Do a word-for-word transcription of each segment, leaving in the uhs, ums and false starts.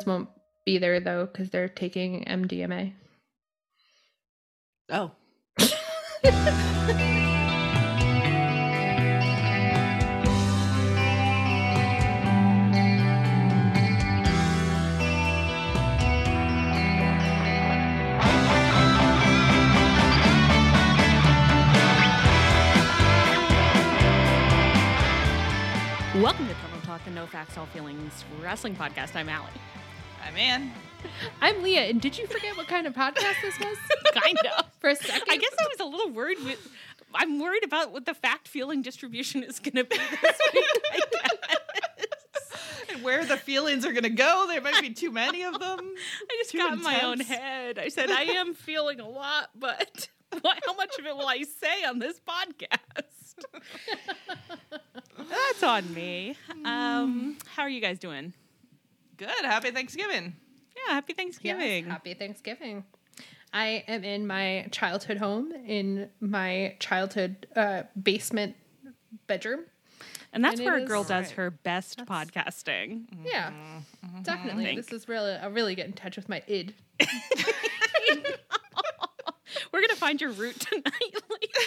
Liz won't be there, though, because they're taking M D M A. Oh. Welcome to Pillow Talk, the No Facts, All Feelings wrestling podcast. I'm Allie. I'm Ann. I'm Leah, and did you forget what kind of podcast this was? Kind of. For a second? I guess I was a little worried with, I'm worried about what the fact feeling distribution is going to be this week, I guess. And where the feelings are going to go. There might be too many of them. I just Too got in my own intense. head. I said, I am feeling a lot, but what, how much of it will I say on this podcast? That's on me. Um, how are you guys doing? Good. Happy Thanksgiving. Yeah, happy Thanksgiving. Yes, happy Thanksgiving. I am in my childhood home, in my childhood uh, basement bedroom. And that's And where it a girl is- does her best That's- podcasting. Yeah, definitely. Think. This is really, I really get in touch with my id. We're going to find your root tonight.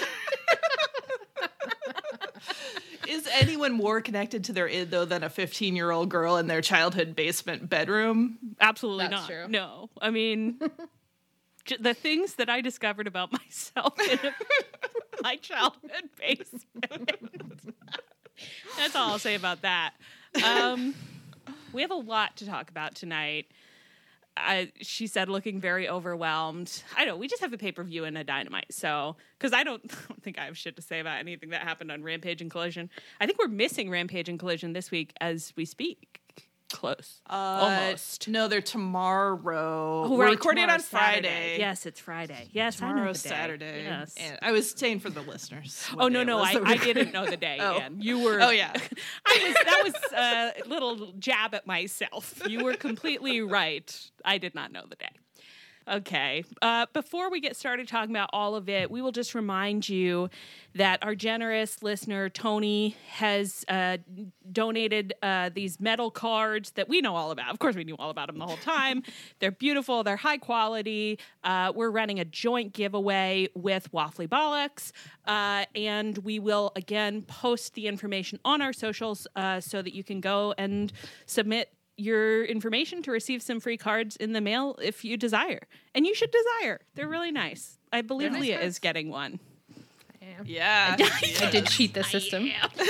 Is anyone more connected to their id, though, than a fifteen-year-old girl in their childhood basement bedroom? Absolutely That's not. true. No. I mean, j- the things that I discovered about myself in a, my childhood basement. That's all I'll say about that. Um, we have a lot to talk about tonight. I, she said, looking very overwhelmed. I know, we just have a pay-per-view and a Dynamite, so, because I don't, I don't think I have shit to say about anything that happened on Rampage and Collision. I think we're missing Rampage and Collision this week as we speak. Close. Uh, Almost. No, they're tomorrow. Oh, We're right, recording it on tomorrow's Saturday. Friday. Yes, it's Friday. Yes, I know Tomorrow's the day. Saturday. Yes. And I was saying for the listeners. what Oh day no, it no, was I, that we I were- didn't know the day. Oh. Ann. You were. Oh, yeah. I was. That was a little jab at myself. You were completely right. I did not know the day. Okay. Uh, before we get started talking about all of it, we will just remind you that our generous listener, Tony, has uh, donated uh, these metal cards that we know all about. Of course, we knew all about them the whole time. They're beautiful. They're high quality. Uh, we're running a joint giveaway with Waffly Bollocks. Uh, and we will, again, post the information on our socials uh, so that you can go and submit your information to receive some free cards in the mail if you desire. And you should desire. They're really nice. I believe They're nice Leah cards. is getting one. I am. Yeah. I did cheat the system.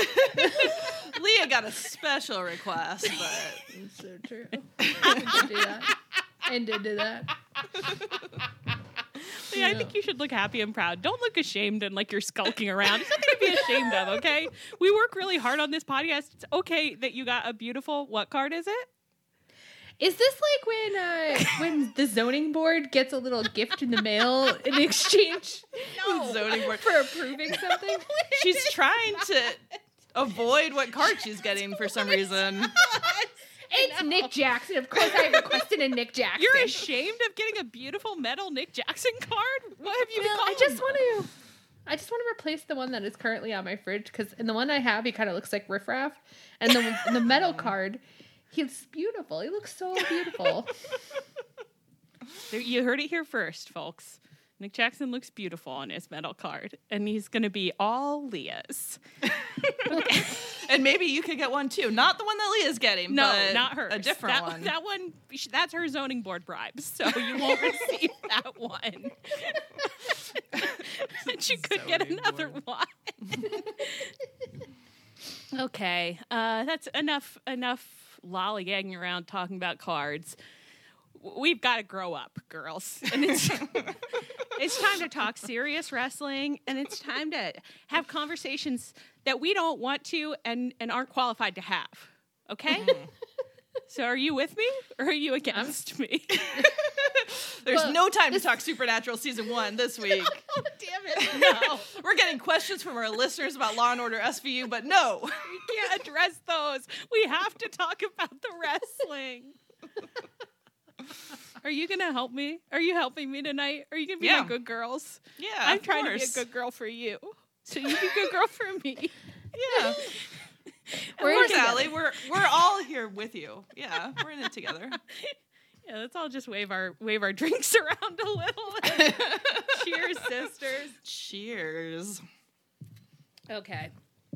Leah got a special request, but It's so true. I did do that. I did do that. Yeah, I think you should look happy and proud. Don't look ashamed and like you're skulking around. It's nothing to be ashamed of, okay? We work really hard on this podcast. It's okay that you got a beautiful, what card is it? Is this like when uh, when the zoning board gets a little gift in the mail in exchange no. zoning board. for approving something? She's trying to avoid what card she's getting for some reason. It's Nick Jackson. Of course, I requested a Nick Jackson. You're ashamed of getting a beautiful metal Nick Jackson card? What have you Well, I become? just want to. I just want to replace the one that is currently on my fridge because in the one I have, he kind of looks like Riff Raff, and the the metal card, he's beautiful. He looks so beautiful. There- You heard it here first, folks. Nick Jackson looks beautiful on his metal card, and he's going to be all Leah's. And maybe you could get one too. Not the one that Leah's getting, No, but not hers. a different that, one. That one, that's her zoning board bribes, so you won't receive that one. But you could get Zoning another board. one. Okay, uh, that's enough. Enough lollygagging around talking about cards. W- We've got to grow up, girls, and it's it's time to talk serious wrestling, and it's time to have conversations that we don't want to and and aren't qualified to have. Okay. So are you with me or are you against me? There's Well, no time to talk Supernatural season one this week. Oh, damn it. No, we're getting questions from our listeners about Law and Order S V U, but no. We can't address those. We have to talk about the wrestling. Are you going to help me? Are you helping me tonight? Are you going to be Yeah. my good girls? Yeah, I'm of trying course. to be a good girl for you. So you be a good girl for me. Yeah. We're in course, it together. Allie. We're we're all here with you. Yeah, we're in it together. Yeah, let's all just wave our wave our drinks around a little. Cheers, sisters. Cheers. Okay.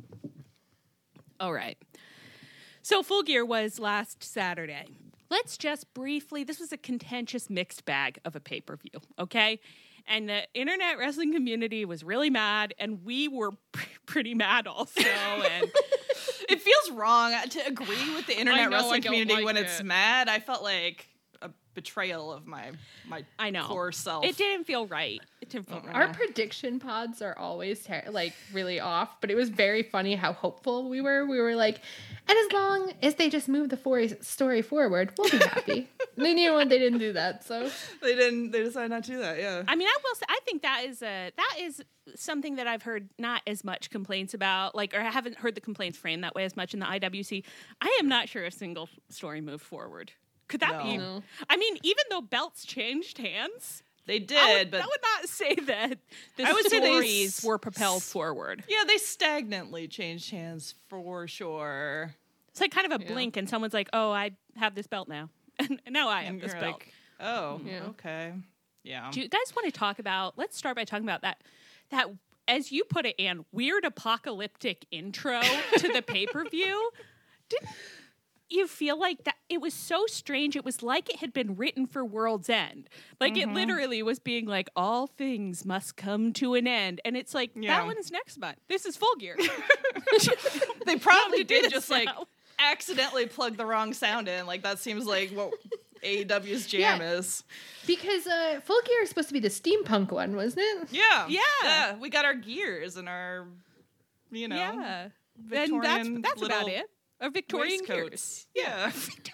All right. So Full Gear was last Saturday. Let's just briefly, this was a contentious mixed bag of a pay-per-view, okay? And the internet wrestling community was really mad, and we were p- pretty mad also. And It feels wrong to agree with the internet know, I wrestling don't community like when it's it. mad. I felt like a betrayal of my my I know. core self. It didn't feel right. It didn't feel right. Our prediction pods are always ter- like really off, but it was very funny how hopeful we were. We were like, and as long as they just move the for- story forward, we'll be happy. And then you know what? They didn't do that, so They didn't. They decided not to do that. Yeah. I mean, I will say, I think that is a that is something that I've heard not as much complaints about, like, or I haven't heard the complaints framed that way as much in the I W C. I am not sure a single story moved forward. Could that No. be? No. I mean, even though belts changed hands, They I did, would, but I would not say that the I would say they stories s- were propelled forward. yeah, they stagnantly changed hands for sure. It's like kind of a Yeah. blink, and someone's like, "Oh, I have this belt now," and now I have And this you're belt. like, oh, Yeah. okay, yeah. Do you guys want to talk about? Let's start by talking about that. That, as you put it, Anne, weird apocalyptic intro to the pay per view. Didn't you feel like that? It was so strange. It was like it had been written for World's End. Like Mm-hmm. it literally was being like, all things must come to an end, and it's like Yeah. that one's next month. This is Full Gear. They probably to do did this just like now. accidentally plug the wrong sound in. Like that seems like what A E W's jam Yeah. is. because uh, Full Gear is supposed to be the steampunk one, wasn't it? Yeah, Yeah. yeah. We got our gears and our, you know, yeah, Victorian and that's that's about little it. A Victorian gears. waistcoats. Yeah.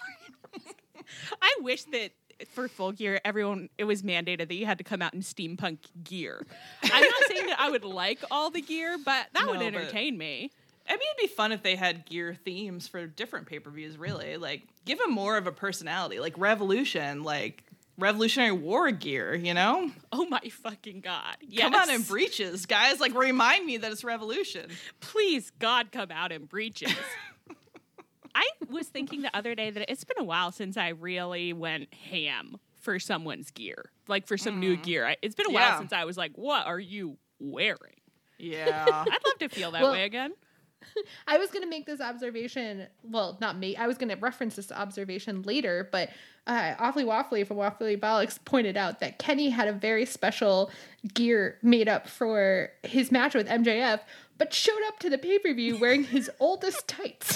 I wish that for Full Gear, everyone, it was mandated that you had to come out in steampunk gear. I'm not saying that I would like all the gear, but that would No, but- entertain me. I mean, it'd be fun if they had gear themes for different pay-per-views, really. Like, give them more of a personality. Like, Revolution, like, Revolutionary War gear, you know? Oh my fucking God. Yes. Come on in breeches, guys. Like, remind me that it's Revolution. Please, God, come out in breeches. I was thinking the other day that it's been a while since I really went ham for someone's gear, like for some new gear. I, it's been a while Yeah. since I was like, what are you wearing? Yeah. I'd love to feel that Well- way again. I was going to make this observation. Well, not me. I was going to reference this observation later, but uh, Awfully Waffly from Waffly Bollocks pointed out that Kenny had a very special gear made up for his match with M J F, but showed up to the pay per view wearing his oldest tights.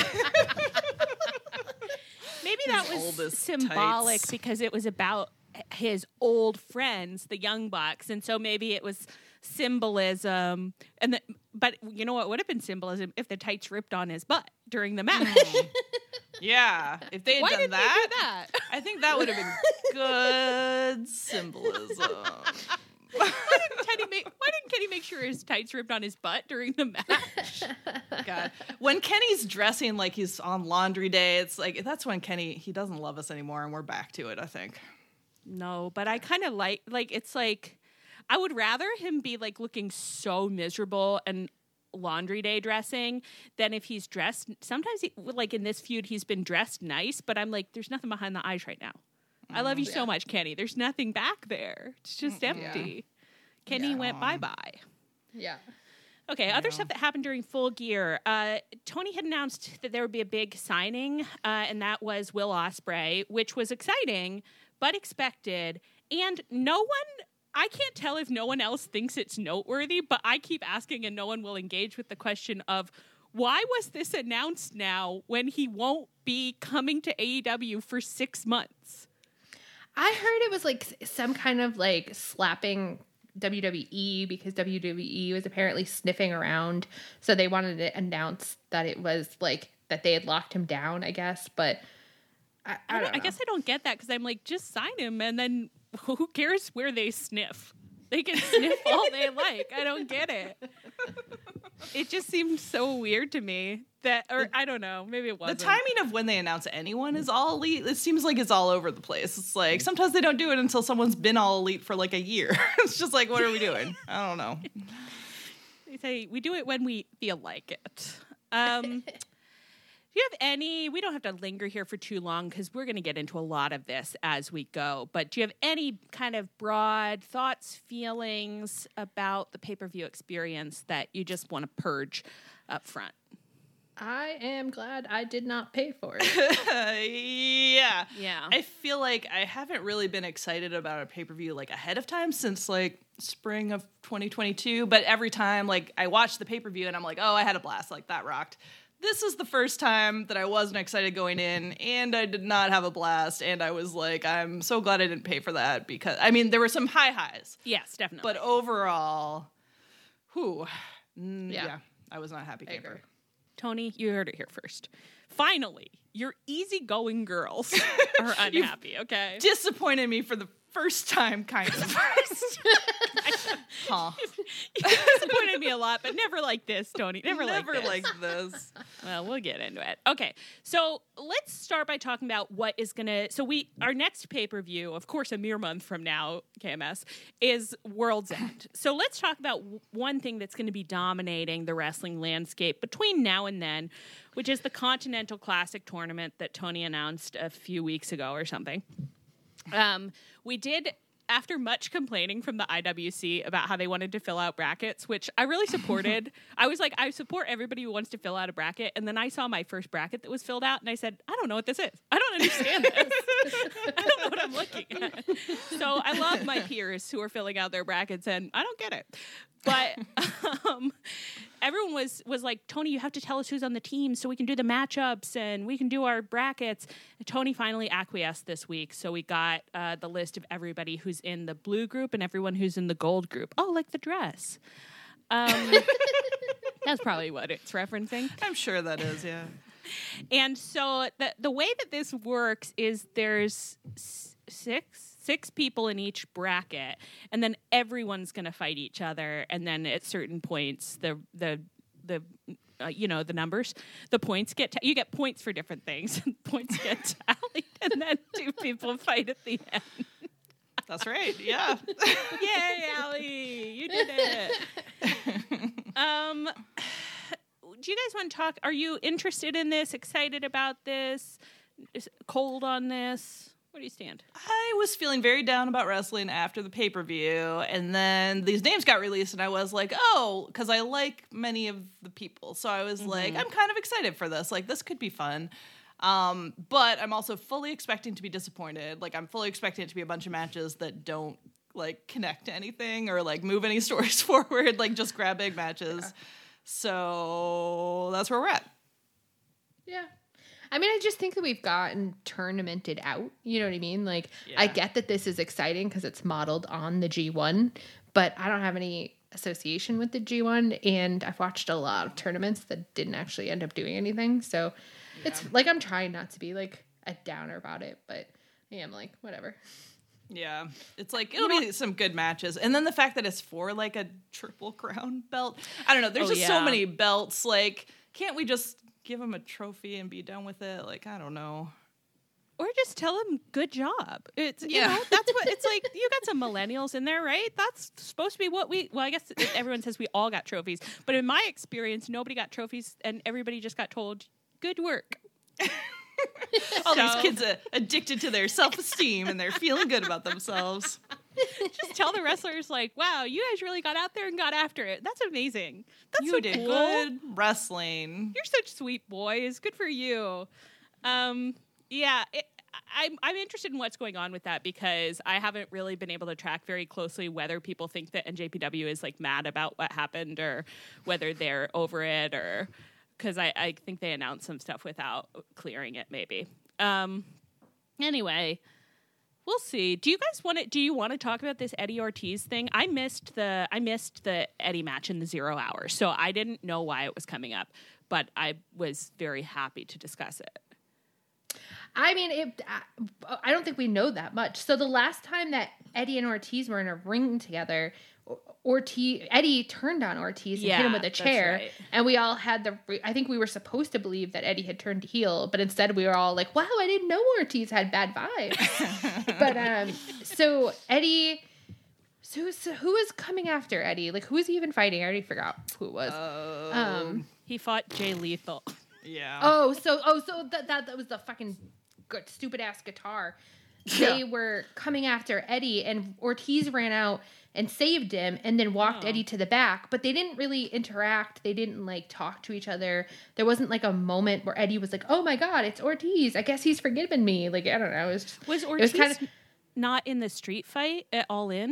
Maybe that His was oldest symbolic tights. because it was about his old friends, the Young Bucks, and so maybe it was symbolism. And the, but you know what would have been symbolism if the tights ripped on his butt during the match? Yeah. If they had Why done did that, they do that? I think that would have been good symbolism. Why didn't Kenny make? Why didn't Kenny make sure his tights ripped on his butt during the match? God. When Kenny's dressing like he's on laundry day, it's like that's when Kenny he doesn't love us anymore, and we're back to it, I think. No, but I kind of like like it's like I would rather him be like looking so miserable and laundry day dressing than if he's dressed. Sometimes, he, like in this feud, he's been dressed nice, but I'm like, there's nothing behind the eyes right now. I love you so Yeah. much, Kenny. There's nothing back there. It's just empty. Kenny Yeah. went bye bye. Yeah. Okay, other stuff that happened during Full Gear. Uh, Tony had announced that there would be a big signing, uh, and that was Will Ospreay, which was exciting but expected. And no one, I can't tell if no one else thinks it's noteworthy, but I keep asking and no one will engage with the question of why was this announced now when he won't be coming to A E W for six months? I heard it was like s- some kind of like slapping W W E because W W E was apparently sniffing around. So they wanted to announce that it was like that they had locked him down, I guess. But I, I, I, don't don't, I know. guess I don't get that because I'm like, just sign him and then who cares where they sniff? They can sniff all they like. I don't get it. It just seemed so weird to me that, or I don't know, maybe it The wasn't. timing of when they announce anyone is all elite. It seems like it's all over the place. It's like sometimes they don't do it until someone's been all elite for like a year. It's just like, what are we doing? I don't know. They say we do it when we feel like it. Um, Do you have any, we don't have to linger here for too long because we're going to get into a lot of this as we go, but do you have any kind of broad thoughts, feelings about the pay-per-view experience that you just want to purge up front? I am glad I did not pay for it. yeah. Yeah. I feel like I haven't really been excited about a pay-per-view like ahead of time since like spring of twenty twenty-two, but every time like I watch the pay-per-view and I'm like, oh, I had a blast, like that rocked. This is the first time that I wasn't excited going in, and I did not have a blast, and I was like, I'm so glad I didn't pay for that, because, I mean, there were some high highs. Yes, definitely. But overall, whew, mm, Yeah. yeah, I was not a happy I camper. agree. Tony, you heard it here first. Finally, your easygoing girls are unhappy, okay? Disappointed me for the first time, kind of. huh. You disappointed me a lot, but never like this, Tony. Never, Never like this. like this. Well, we'll get into it. Okay, so let's start by talking about what is going to... So we, our next pay-per-view, of course, a mere month from now, K M S, is World's End. So let's talk about w- one thing that's going to be dominating the wrestling landscape between now and then, which is the Continental Classic tournament that Tony announced a few weeks ago or something. Um, we did... After much complaining from the I W C about how they wanted to fill out brackets, which I really supported, I was like, I support everybody who wants to fill out a bracket. And then I saw my first bracket that was filled out, and I said, I don't know what this is. I don't understand this. I don't know what I'm looking at. So I love my peers who are filling out their brackets, and I don't get it. But um, everyone was was like, Tony, you have to tell us who's on the team so we can do the matchups and we can do our brackets. And Tony finally acquiesced this week, so we got uh, the list of everybody who's in the blue group and everyone who's in the gold group. Oh, like the dress. Um, that's probably what it's referencing. I'm sure that is, yeah. And so the the way that this works is there's s- six six people in each bracket, and then everyone's going to fight each other. And then at certain points, the the the uh, you know the numbers, the points get ta- you get points for different things. Points get tallied, and then two people fight at the end. That's right. Yeah. Yay, Allie! You did it. um. Do you guys want to talk? Are you interested in this? Excited about this? Is cold on this? Where do you stand? I was feeling very down about wrestling after the pay-per-view, and then these names got released, and I was like, oh, because I like many of the people. So I was mm-hmm. like, I'm kind of excited for this. Like, this could be fun. Um, but I'm also fully expecting to be disappointed. Like, I'm fully expecting it to be a bunch of matches that don't, like, connect to anything or, like, move any stories forward. Like, just grab big matches. Yeah. So that's where we're at. Yeah. I mean, I just think that we've gotten tournamented out. You know what I mean? Like, yeah. I get that this is exciting because it's modeled on the G one, but I don't have any association with the G one, and I've watched a lot of tournaments that didn't actually end up doing anything. So yeah. It's like I'm trying not to be like a downer about it, but I am like, whatever. Yeah, it's like it'll you know, be some good matches, and then the fact that it's for like a triple crown belt. I don't know. There's oh, just yeah. so many belts. Like, can't we just give them a trophy and be done with it? Like, I don't know. Or just tell them good job. It's you yeah. know that's what it's like. You got some millennials in there, right? That's supposed to be what we. Well, I guess everyone says we all got trophies, but in my experience, nobody got trophies, and everybody just got told good work. All so, these kids are addicted to their self-esteem and they're feeling good about themselves. Just tell the wrestlers, like, wow, you guys really got out there and got after it. That's amazing. That's you so did cool. good wrestling. You're such sweet boys. Good for you. Um, yeah, it, I'm, I'm interested in what's going on with that because I haven't really been able to track very closely whether people think that N J P W is, like, mad about what happened or whether they're over it or... Because I, I think they announced some stuff without clearing it, maybe. Um, anyway, we'll see. Do you guys want to? Do you want to talk about this Eddie Ortiz thing? I missed the I missed the Eddie match in the zero hour, so I didn't know why it was coming up, but I was very happy to discuss it. I mean, it, I, I don't think we know that much. So the last time that Eddie and Ortiz were in a ring together. Ortiz, Eddie turned on Ortiz and yeah, hit him with a chair, right. and we all had the. I think we were supposed to believe that Eddie had turned heel, but instead we were all like, "Wow, I didn't know Ortiz had bad vibes." But um, so Eddie, so, so who is coming after Eddie? Like, who is he even fighting? I already forgot who it was. Uh, um, he fought Jay Lethal. Yeah. Oh, so oh, so that that, that was the fucking good stupid ass guitar. They Yeah. were coming after Eddie, and Ortiz ran out and saved him, and then walked Oh. Eddie to the back. But they didn't really interact. They didn't like talk to each other. There wasn't like a moment where Eddie was like, "Oh my god, it's Ortiz. I guess he's forgiven me." Like I don't know. It was just, Was it Ortiz was kind of not in the street fight at All In?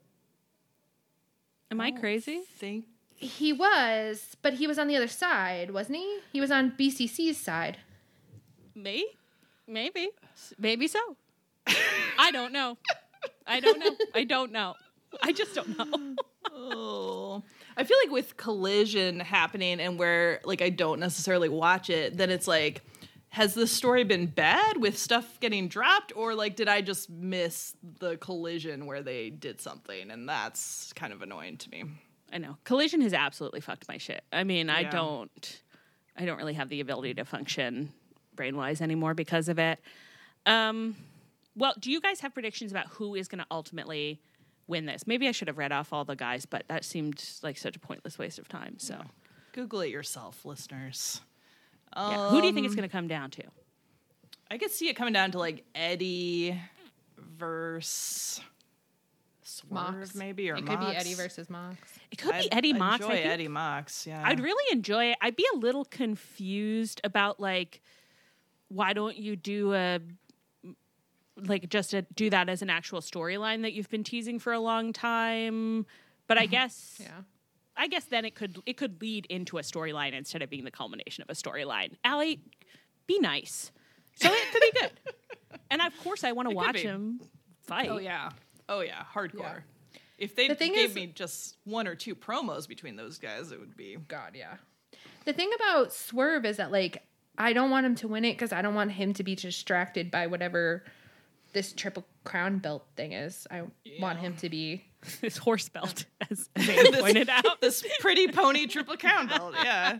Am I crazy? Think he was, but he was on the other side, wasn't he? He was on B C C's side. Me? Maybe. Maybe so. I don't know. I don't know. I don't know. I just don't know. Oh, I feel like with Collision happening and where like I don't necessarily watch it, then it's like, has the story been bad with stuff getting dropped, or like did I just miss the Collision where they did something, and that's kind of annoying to me. I know. Collision has absolutely fucked my shit. I mean, I Yeah. don't I don't really have the ability to function brain-wise anymore because of it. Um well, do you guys have predictions about who is going to ultimately win this? Maybe I should have read off all the guys, but that seemed like such a pointless waste of time. So, Google it yourself, listeners. yeah. Who do you think it's Um, going to come down to? I could see it coming down to like Eddie versus Swerve, Mox. maybe, or It could be Mox. Eddie versus Mox. It could I'd be Eddie Mox. Enjoy I think. Eddie Mox. Yeah, I'd really enjoy it. I'd be a little confused about like, why don't you do a like just a, do that as an actual storyline that you've been teasing for a long time? But I guess, Yeah. I guess then it could it could lead into a storyline instead of being the culmination of a storyline. Allie, be nice. So it could be good. And of course, I want to It could watch be. him fight. Oh yeah. Oh yeah. Hardcore. Yeah. If they The thing gave is- me just one or two promos between those guys, it would be. God, yeah. The thing about Swerve is that, like, I don't want him to win it because I don't want him to be distracted by whatever this Triple Crown belt thing is. I want him to be. This horse belt, as Zane pointed out. This pretty pony triple crown belt. Yeah.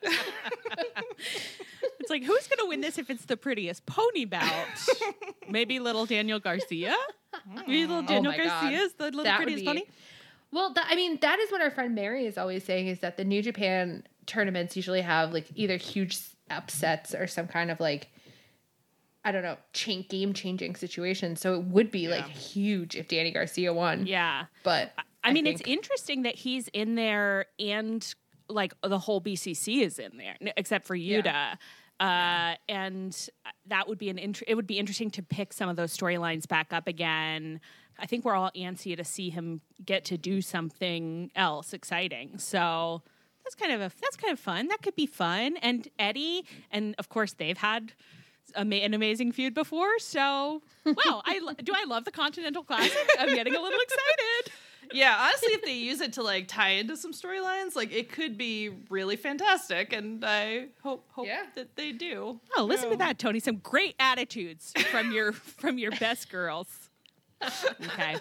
It's like, who's going to win this if it's the prettiest pony belt? Maybe little Daniel Garcia? Maybe little Daniel my God. Garcia is the little That would prettiest be- pony? Well, that, I mean, that is what our friend Mary is always saying, is that the New Japan tournaments usually have, like, either huge upsets or some kind of, like, I don't know, cha- game-changing situation. So it would be, like, Yeah. huge if Danny Garcia won. Yeah. But I mean, think- it's interesting that he's in there and, like, the whole B C C is in there, n- except for Yuta. Yeah. Uh, and that would be an int- it would be interesting to pick some of those storylines back up again. I think we're all antsy to see him get to do something else exciting. So that's kind of a that's kind of fun. That could be fun. And Eddie, and of course they've had ama- an amazing feud before. So wow, I lo- do I love the Continental Classic? I'm getting a little excited. Yeah, honestly, if they use it to like tie into some storylines, like it could be really fantastic, and I hope hope Yeah. that they do. Oh, listen to Yeah. that, Tony. Some great attitudes from your from your best girls. Okay.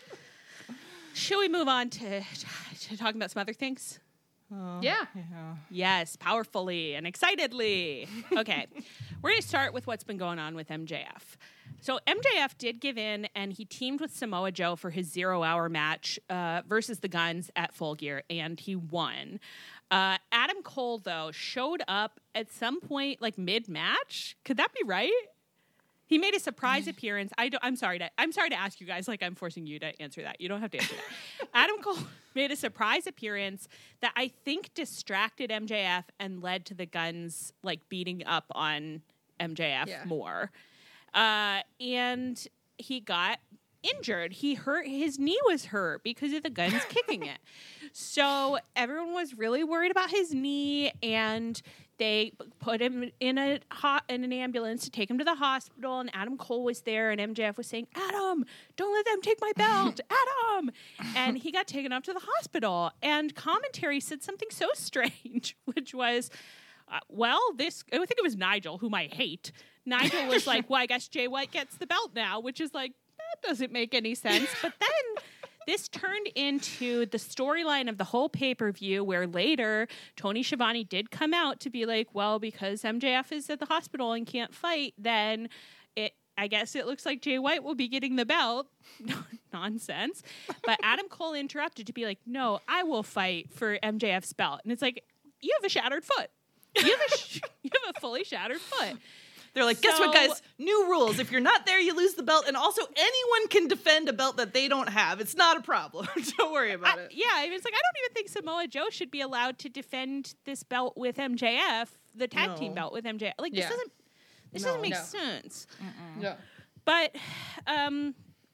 Shall we move on to, to talking about some other things? yeah. Yeah. Yes, powerfully and excitedly. Okay. We're going to start with what's been going on with M J F. So M J F did give in, and he teamed with Samoa Joe for his zero-hour match uh, versus the Guns at Full Gear, and he won. Uh, Adam Cole, though, showed up at some point, like mid-match. Could that be right? He made a surprise appearance. I don't, I'm sorry to I'm sorry to ask you guys, like I'm forcing you to answer that. You don't have to answer that. Adam Cole made a surprise appearance that I think distracted M J F and led to the Guns like beating up on M J F Yeah. more. Uh, and he got injured. He hurt his knee was hurt because of the Guns kicking it. So everyone was really worried about his knee, and they put him in a hot in an ambulance to take him to the hospital. And Adam Cole was there, and M J F was saying, "Adam, don't let them take my belt, Adam!" And he got taken up to the hospital. And commentary said something so strange, which was, uh, "Well, this." I think it was Nigel, whom I hate. Nigel was like, "Well, I guess Jay White gets the belt now," which is like, that doesn't make any sense. But then this turned into the storyline of the whole pay-per-view, where later Tony Schiavone did come out to be like, well, because M J F is at the hospital and can't fight, then it I guess it looks like Jay White will be getting the belt. Nonsense. But Adam Cole interrupted to be like, no, I will fight for M J F's belt. And it's like, you have a shattered foot. You have a sh- you have a fully shattered foot. They're like, guess So- what, guys? New rules. If you're not there, you lose the belt. And also, anyone can defend a belt that they don't have. It's not a problem. Don't worry about I, it. yeah, I was like, I don't even think Samoa Joe should be allowed to defend this belt with M J F, the tag No. team belt with M J F. Like, Yeah. this doesn't this No. doesn't make No. sense. No. But um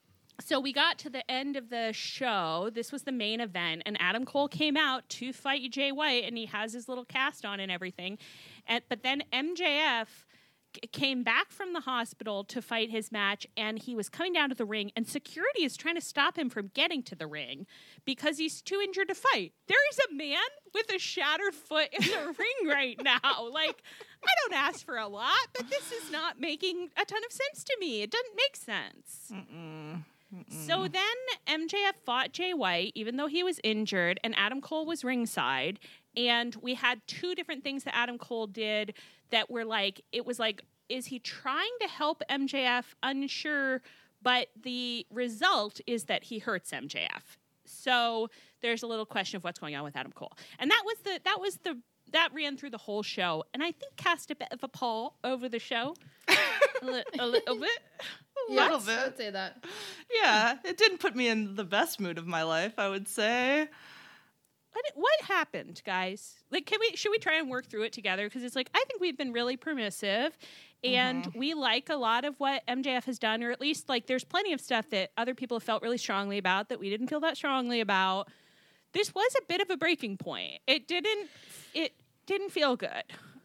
so we got to the end of the show. This was the main event, and Adam Cole came out to fight Jay White, and he has his little cast on and everything. And but then M J F c- came back from the hospital to fight his match, and he was coming down to the ring, and security is trying to stop him from getting to the ring because he's too injured to fight. There is a man with a shattered foot in the ring right now. Like, I don't ask for a lot, but this is not making a ton of sense to me. It doesn't make sense. Mm-mm. So then M J F fought Jay White, even though he was injured, and Adam Cole was ringside. And we had two different things that Adam Cole did that were like, it was like, is he trying to help M J F? Unsure. But the result is that he hurts M J F. So there's a little question of what's going on with Adam Cole. And that was the, that was the, that ran through the whole show. And I think cast a bit of a pall over the show. a, li- a little bit. A Yes, little I would bit. say that. Yeah, it didn't put me in the best mood of my life, I would say. What, what happened, guys? Like, can we should we try and work through it together? Because it's like I think we've been really permissive, and we like a lot of what M J F has done, or at least like there's plenty of stuff that other people have felt really strongly about that we didn't feel that strongly about. This was a bit of a breaking point. It didn't. It didn't feel good.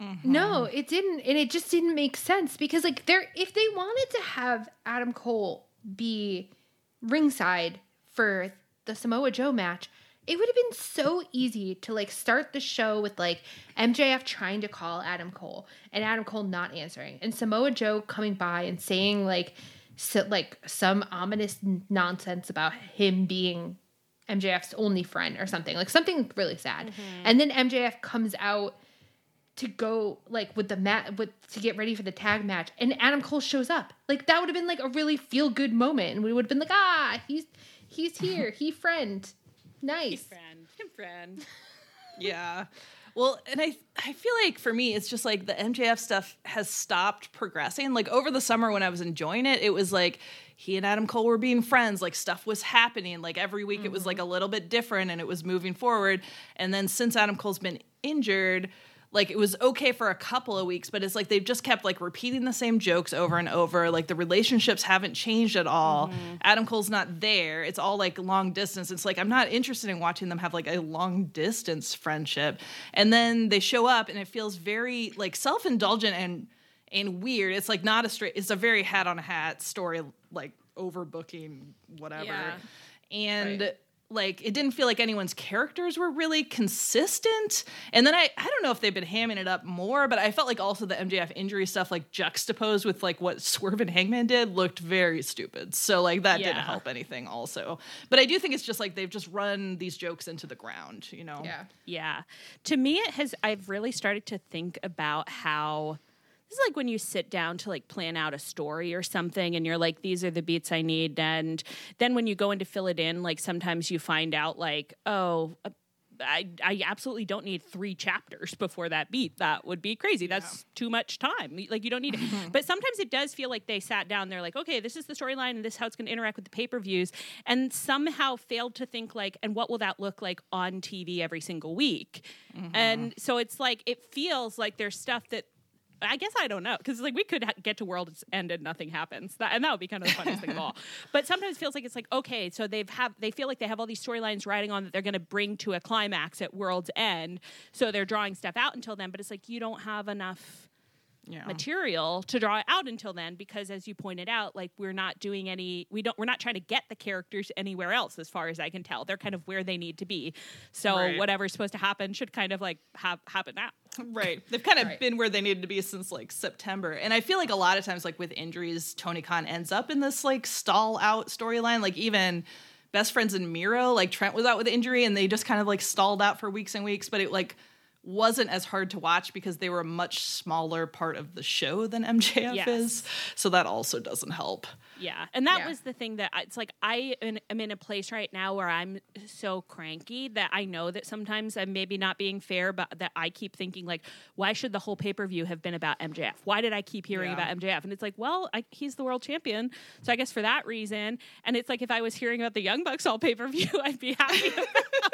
No, it didn't, and it just didn't make sense because, like, they're if they wanted to have Adam Cole be ringside for the Samoa Joe match, it would have been so easy to like start the show with like M J F trying to call Adam Cole and Adam Cole not answering, and Samoa Joe coming by and saying like so, like some ominous nonsense about him being M J F's only friend or something, like something really sad, and then M J F comes out to go like with the mat with to get ready for the tag match, and Adam Cole shows up. Like that would have been like a really feel good moment, and we would have been like, ah, he's he's here, he friend, nice. Friend, him friend. Yeah. Well, and I I feel like for me, it's just like the M J F stuff has stopped progressing. Like over the summer when I was enjoying it, it was like he and Adam Cole were being friends. Like stuff was happening. Like every week it was like a little bit different and it was moving forward. And then since Adam Cole's been injured, like it was okay for a couple of weeks, but it's like they've just kept like repeating the same jokes over and over. Like the relationships haven't changed at all. Mm-hmm. Adam Cole's not there. It's all like long distance. It's like I'm not interested in watching them have like a long distance friendship. And then they show up and it feels very like self-indulgent and and weird. It's like not a straight. It's a very hat on a hat story, like overbooking whatever. Yeah. And. Right. Like, it didn't feel like anyone's characters were really consistent. And then I, I don't know if they've been hamming it up more, but I felt like also the M J F injury stuff, like, juxtaposed with, like, what Swerve and Hangman did looked very stupid. So, like, that Yeah. didn't help anything also. But I do think it's just, like, they've just run these jokes into the ground, you know? Yeah. Yeah. To me, it has, I've really started to think about how this is like when you sit down to like plan out a story or something and you're like, these are the beats I need. And then when you go in to fill it in, like sometimes you find out like, oh, uh, I, I absolutely don't need three chapters before that beat. That would be crazy. That's yeah. too much time. Like you don't need it. But sometimes it does feel like they sat down. They're like, okay, this is the storyline and this is how it's going to interact with the pay-per-views. And somehow failed to think like, and what will that look like on T V every single week? Mm-hmm. And so it's like, it feels like there's stuff that, I guess I don't know, because like we could ha- get to World's End and nothing happens, that, and that would be kind of the funniest thing of all. But sometimes it feels like it's like okay, so they've have they feel like they have all these storylines riding on that they're going to bring to a climax at World's End, so they're drawing stuff out until then. But it's like you don't have enough yeah. material to draw it out until then, because as you pointed out, like we're not doing any, we don't, we're not trying to get the characters anywhere else, as far as I can tell. They're kind of where they need to be. So right. whatever's supposed to happen should kind of like have happen now. Right. They've kind of right. been where they needed to be since like September. And I feel like a lot of times, like with injuries, Tony Khan ends up in this like stall out storyline. Like even Best Friends and Miro, like Trent was out with injury and they just kind of like stalled out for weeks and weeks. But it like wasn't as hard to watch because they were a much smaller part of the show than M J F Yes. is. So that also doesn't help. Yeah. And that Yeah. was the thing that I, it's like I am am in a place right now where I'm so cranky that I know that sometimes I'm maybe not being fair, but that I keep thinking like, why should the whole pay-per-view have been about M J F? Why did I keep hearing Yeah. about M J F? And it's like, well, I, he's the world champion. So I guess for that reason. And it's like, if I was hearing about the Young Bucks all pay-per-view, I'd be happy about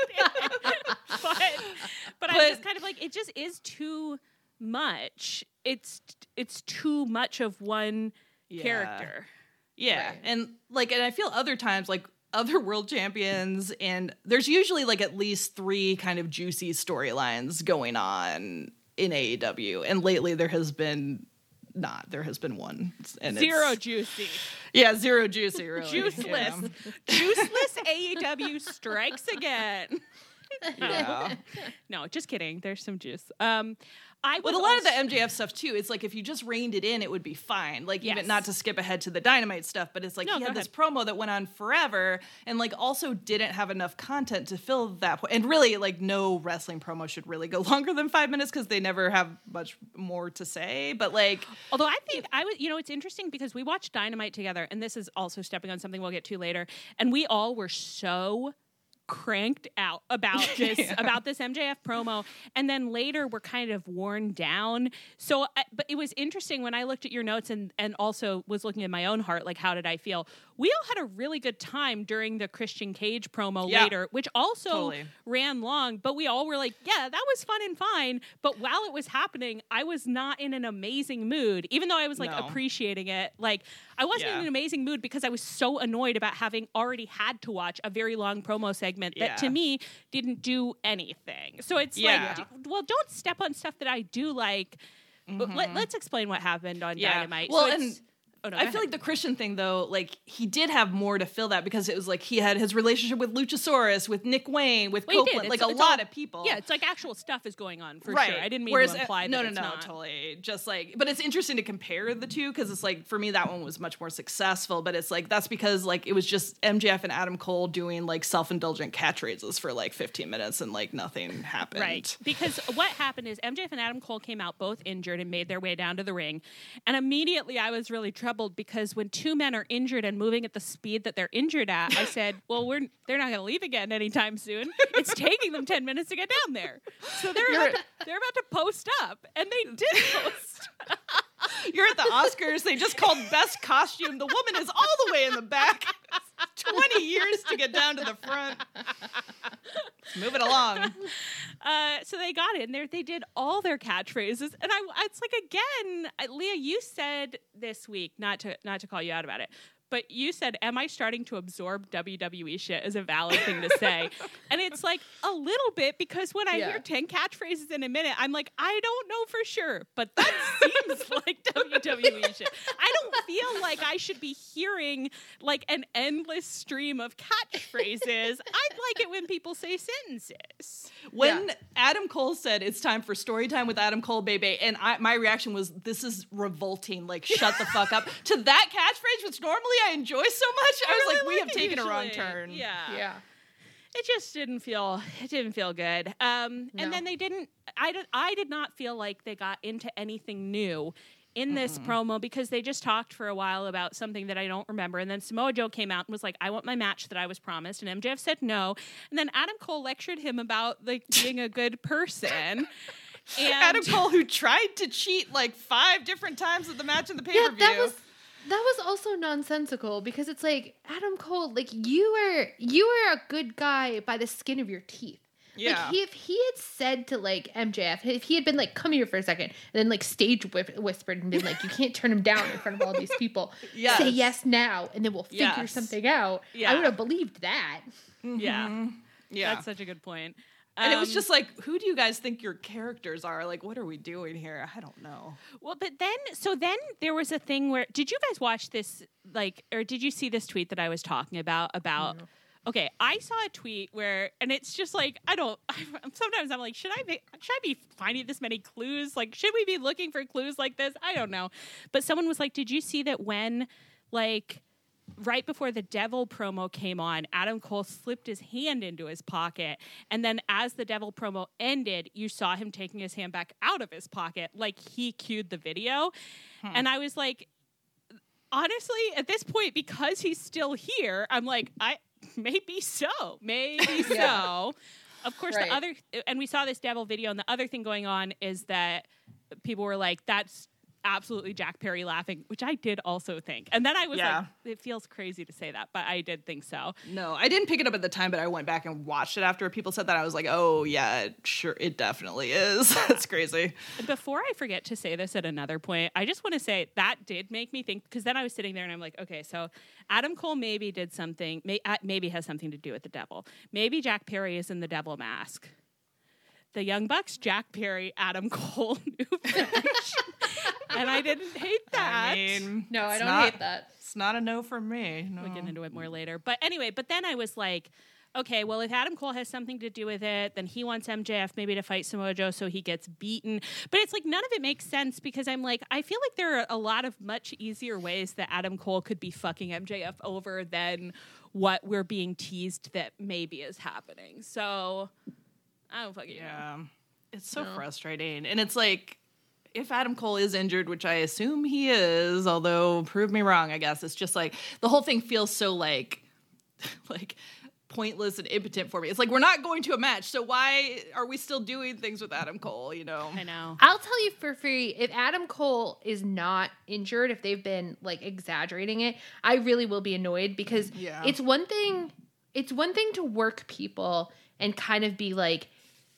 it. but, but I'm But- just kind of like, it just is too much. It's, it's too much of one Yeah. character. Yeah. Right. And like, and I feel other times, like other world champions, and there's usually like at least three kind of juicy storylines going on in A E W. And lately there has been not, there has been one. And Zero it's- juicy. Yeah, zero juicy, really. Juiceless. Juiceless A E W strikes again. Yeah. yeah. No, just kidding. There's some juice. Um, I With was a lot of also- the M J F stuff too, it's like if you just reined it in, it would be fine. Like Yes. even not to skip ahead to the Dynamite stuff, but it's like No, he go had this ahead. promo that went on forever, and like also didn't have enough content to fill that point. And really, like no wrestling promo should really go longer than five minutes because they never have much more to say. But like, Although I think I was, you know, it's interesting because we watched Dynamite together, and this is also stepping on something we'll get to later, and we all were so cranked out about this Yeah. about this M J F promo, and then later we're kind of worn down. So, I, but it was interesting when I looked at your notes and and also was looking at my own heart, like how did I feel? We all had a really good time during the Christian Cage promo Yeah. later, which also Totally. ran long, but we all were like, yeah, that was fun and fine. But while it was happening, I was not in an amazing mood, even though I was like No. appreciating it. Like I wasn't Yeah. in an amazing mood because I was so annoyed about having already had to watch a very long promo segment that Yeah. to me didn't do anything. So it's Yeah. like, d- well, don't step on stuff that I do like. But let, let's explain what happened on Yeah. Dynamite. Well, so and it's- oh, no, go I feel ahead. like the Christian thing though, like he did have more to fill that because it was like he had his relationship with Luchasaurus, with Nick Wayne, with Well, he did. Copeland, like It's- a it's lot all- of people. yeah, it's like actual stuff is going on for right. sure. I didn't mean Whereas, to uh, imply no, that no, it's no, not. totally. Just like, but it's interesting to compare the two because it's like for me that one was much more successful. But it's like that's because like it was just M J F and Adam Cole doing like self-indulgent catchphrases for like fifteen minutes and like nothing happened. Right. Because what happened is M J F and Adam Cole came out both injured and made their way down to the ring. And immediately I was really troubled because when two men are injured and moving at the speed that they're injured at, I said, well, we're they're not going to leave again anytime soon. It's taking them ten minutes to get down there. So they're about to, they're about to post up. And they did post. You're at the Oscars. They just called best costume. The woman is all the way in the back. twenty years to get down to the front. Let's move it along. Uh, so they got in there. They did all their catchphrases, and I. It's like again, uh, Leah. You said this week, not to not to call you out about it, but you said, "Am I starting to absorb W W E shit?" Is a valid thing to say, and it's like a little bit because when I Yeah. hear ten catchphrases in a minute, I'm like, I don't know for sure, but that seems like W W E shit. I don't feel like I should be hearing like an endless stream of catchphrases. I like it when people say sentences. When Yeah. Adam Cole said it's time for story time with Adam Cole, baby, and I, my reaction was, this is revolting. Like, shut the fuck up. To that catchphrase, which normally I enjoy so much, I, was really like, we have it taken a wrong usually. turn. Yeah. Yeah. It just didn't feel it didn't feel good. Um, No. and then they didn't I did I did not feel like they got into anything new in this promo because they just talked for a while about something that I don't remember. And then Samoa Joe came out and was like, I want my match that I was promised. And M J F said no. And then Adam Cole lectured him about like being a good person. And Adam Cole, who tried to cheat like five different times at the match in the Yeah, pay-per-view. that was that was also nonsensical because it's like Adam Cole, like you were you were a good guy by the skin of your teeth. Yeah. Like he, if he had said to like M J F, if he had been like, "Come here for a second," and then like stage whip- whispered and been like, "You can't turn him down in front of all these people. Yes. Say yes now, and then we'll figure Yes. something out." Yeah. I would have believed that. yeah, yeah. that's such a good point. and it was Um, just like, who do you guys think your characters are? Like, what are we doing here? I don't know. Well, but then, so then there was a thing where, did you guys watch this, like, or did you see this tweet that I was talking about, about, okay, I saw a tweet where, and it's just like, I don't, sometimes I'm like, should I be, should I be finding this many clues? Like, should we be looking for clues like this? I don't know. But someone was like, did you see that when, like, right before the Devil promo came on, Adam Cole slipped his hand into his pocket. And then as the Devil promo ended, you saw him taking his hand back out of his pocket, like he cued the video. Hmm. And I was like, honestly, at this point, because he's still here, I'm like, I maybe so. Maybe yeah. so. Of course, right. the other, and we saw this Devil video, and the other thing going on is that people were like, that's absolutely Jack Perry laughing, which I did also think. And then I was yeah. like, it feels crazy to say that, but I did think so. No, I didn't pick it up at the time, but I went back and watched it after people said that. I was like, oh, yeah, it, sure, it definitely is. That's crazy. Before I forget to say this at another point, I just want to say that did make me think, because then I was sitting there and I'm like, okay, so Adam Cole maybe did something, may, uh, maybe has something to do with the Devil. Maybe Jack Perry is in the Devil mask. The Young Bucks, Jack Perry, Adam Cole, new finish. And I didn't hate that. I mean, no, I don't not, hate that. It's not a no from me. No. We'll get into it more later. But anyway, but then I was like, okay, well, if Adam Cole has something to do with it, then he wants M J F maybe to fight Samoa Joe so he gets beaten. But it's like none of it makes sense because I'm like, I feel like there are a lot of much easier ways that Adam Cole could be fucking M J F over than what we're being teased that maybe is happening. So I don't fucking yeah. know. It's so no. frustrating. And it's like, if Adam Cole is injured, which I assume he is, although prove me wrong, I guess, it's just like the whole thing feels so like like pointless and impotent for me. It's like we're not going to a match, so why are we still doing things with Adam Cole, you know? I know. I'll tell you for free, if Adam Cole is not injured, if they've been like exaggerating it, I really will be annoyed because yeah. it's one thing it's one thing to work people and kind of be like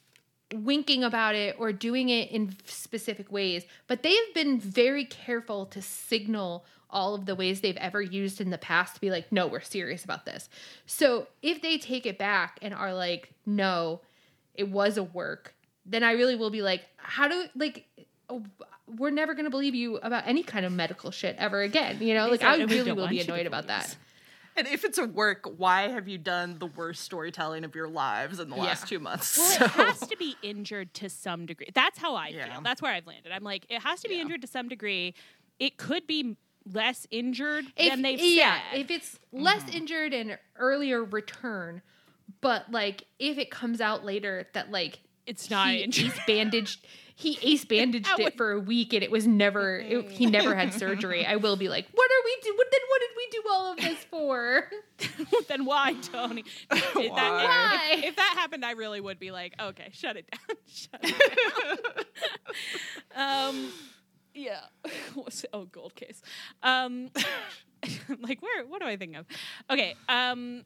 winking about it or doing it in specific ways, but they've been very careful to signal all of the ways they've ever used in the past to be like, no, we're serious about this. So if they take it back and are like, no, it was a work, then I really will be like, how do, like, oh, we're never going to believe you about any kind of medical shit ever again. You know, like I really will be annoyed about that. And if it's a work, why have you done the worst storytelling of your lives in the yeah. last two months? Well, so. it has to be injured to some degree. That's how I yeah. feel. That's where I've landed. I'm like, it has to be yeah. injured to some degree. It could be less injured if, than they've yeah, said. If it's less mm-hmm. injured and earlier return, but like if it comes out later that like it's not he injured. ace bandaged, he ace bandaged it for a week and it was never, it, he never had surgery. I will be like, what are we do? What then? What did we do all of this for? Then why, Tony? If, why? That, if, if that happened, I really would be like, okay, shut it down. Shut it down. um, yeah. Oh, Gold Case. Um, like where? What do I think of? Okay. Um.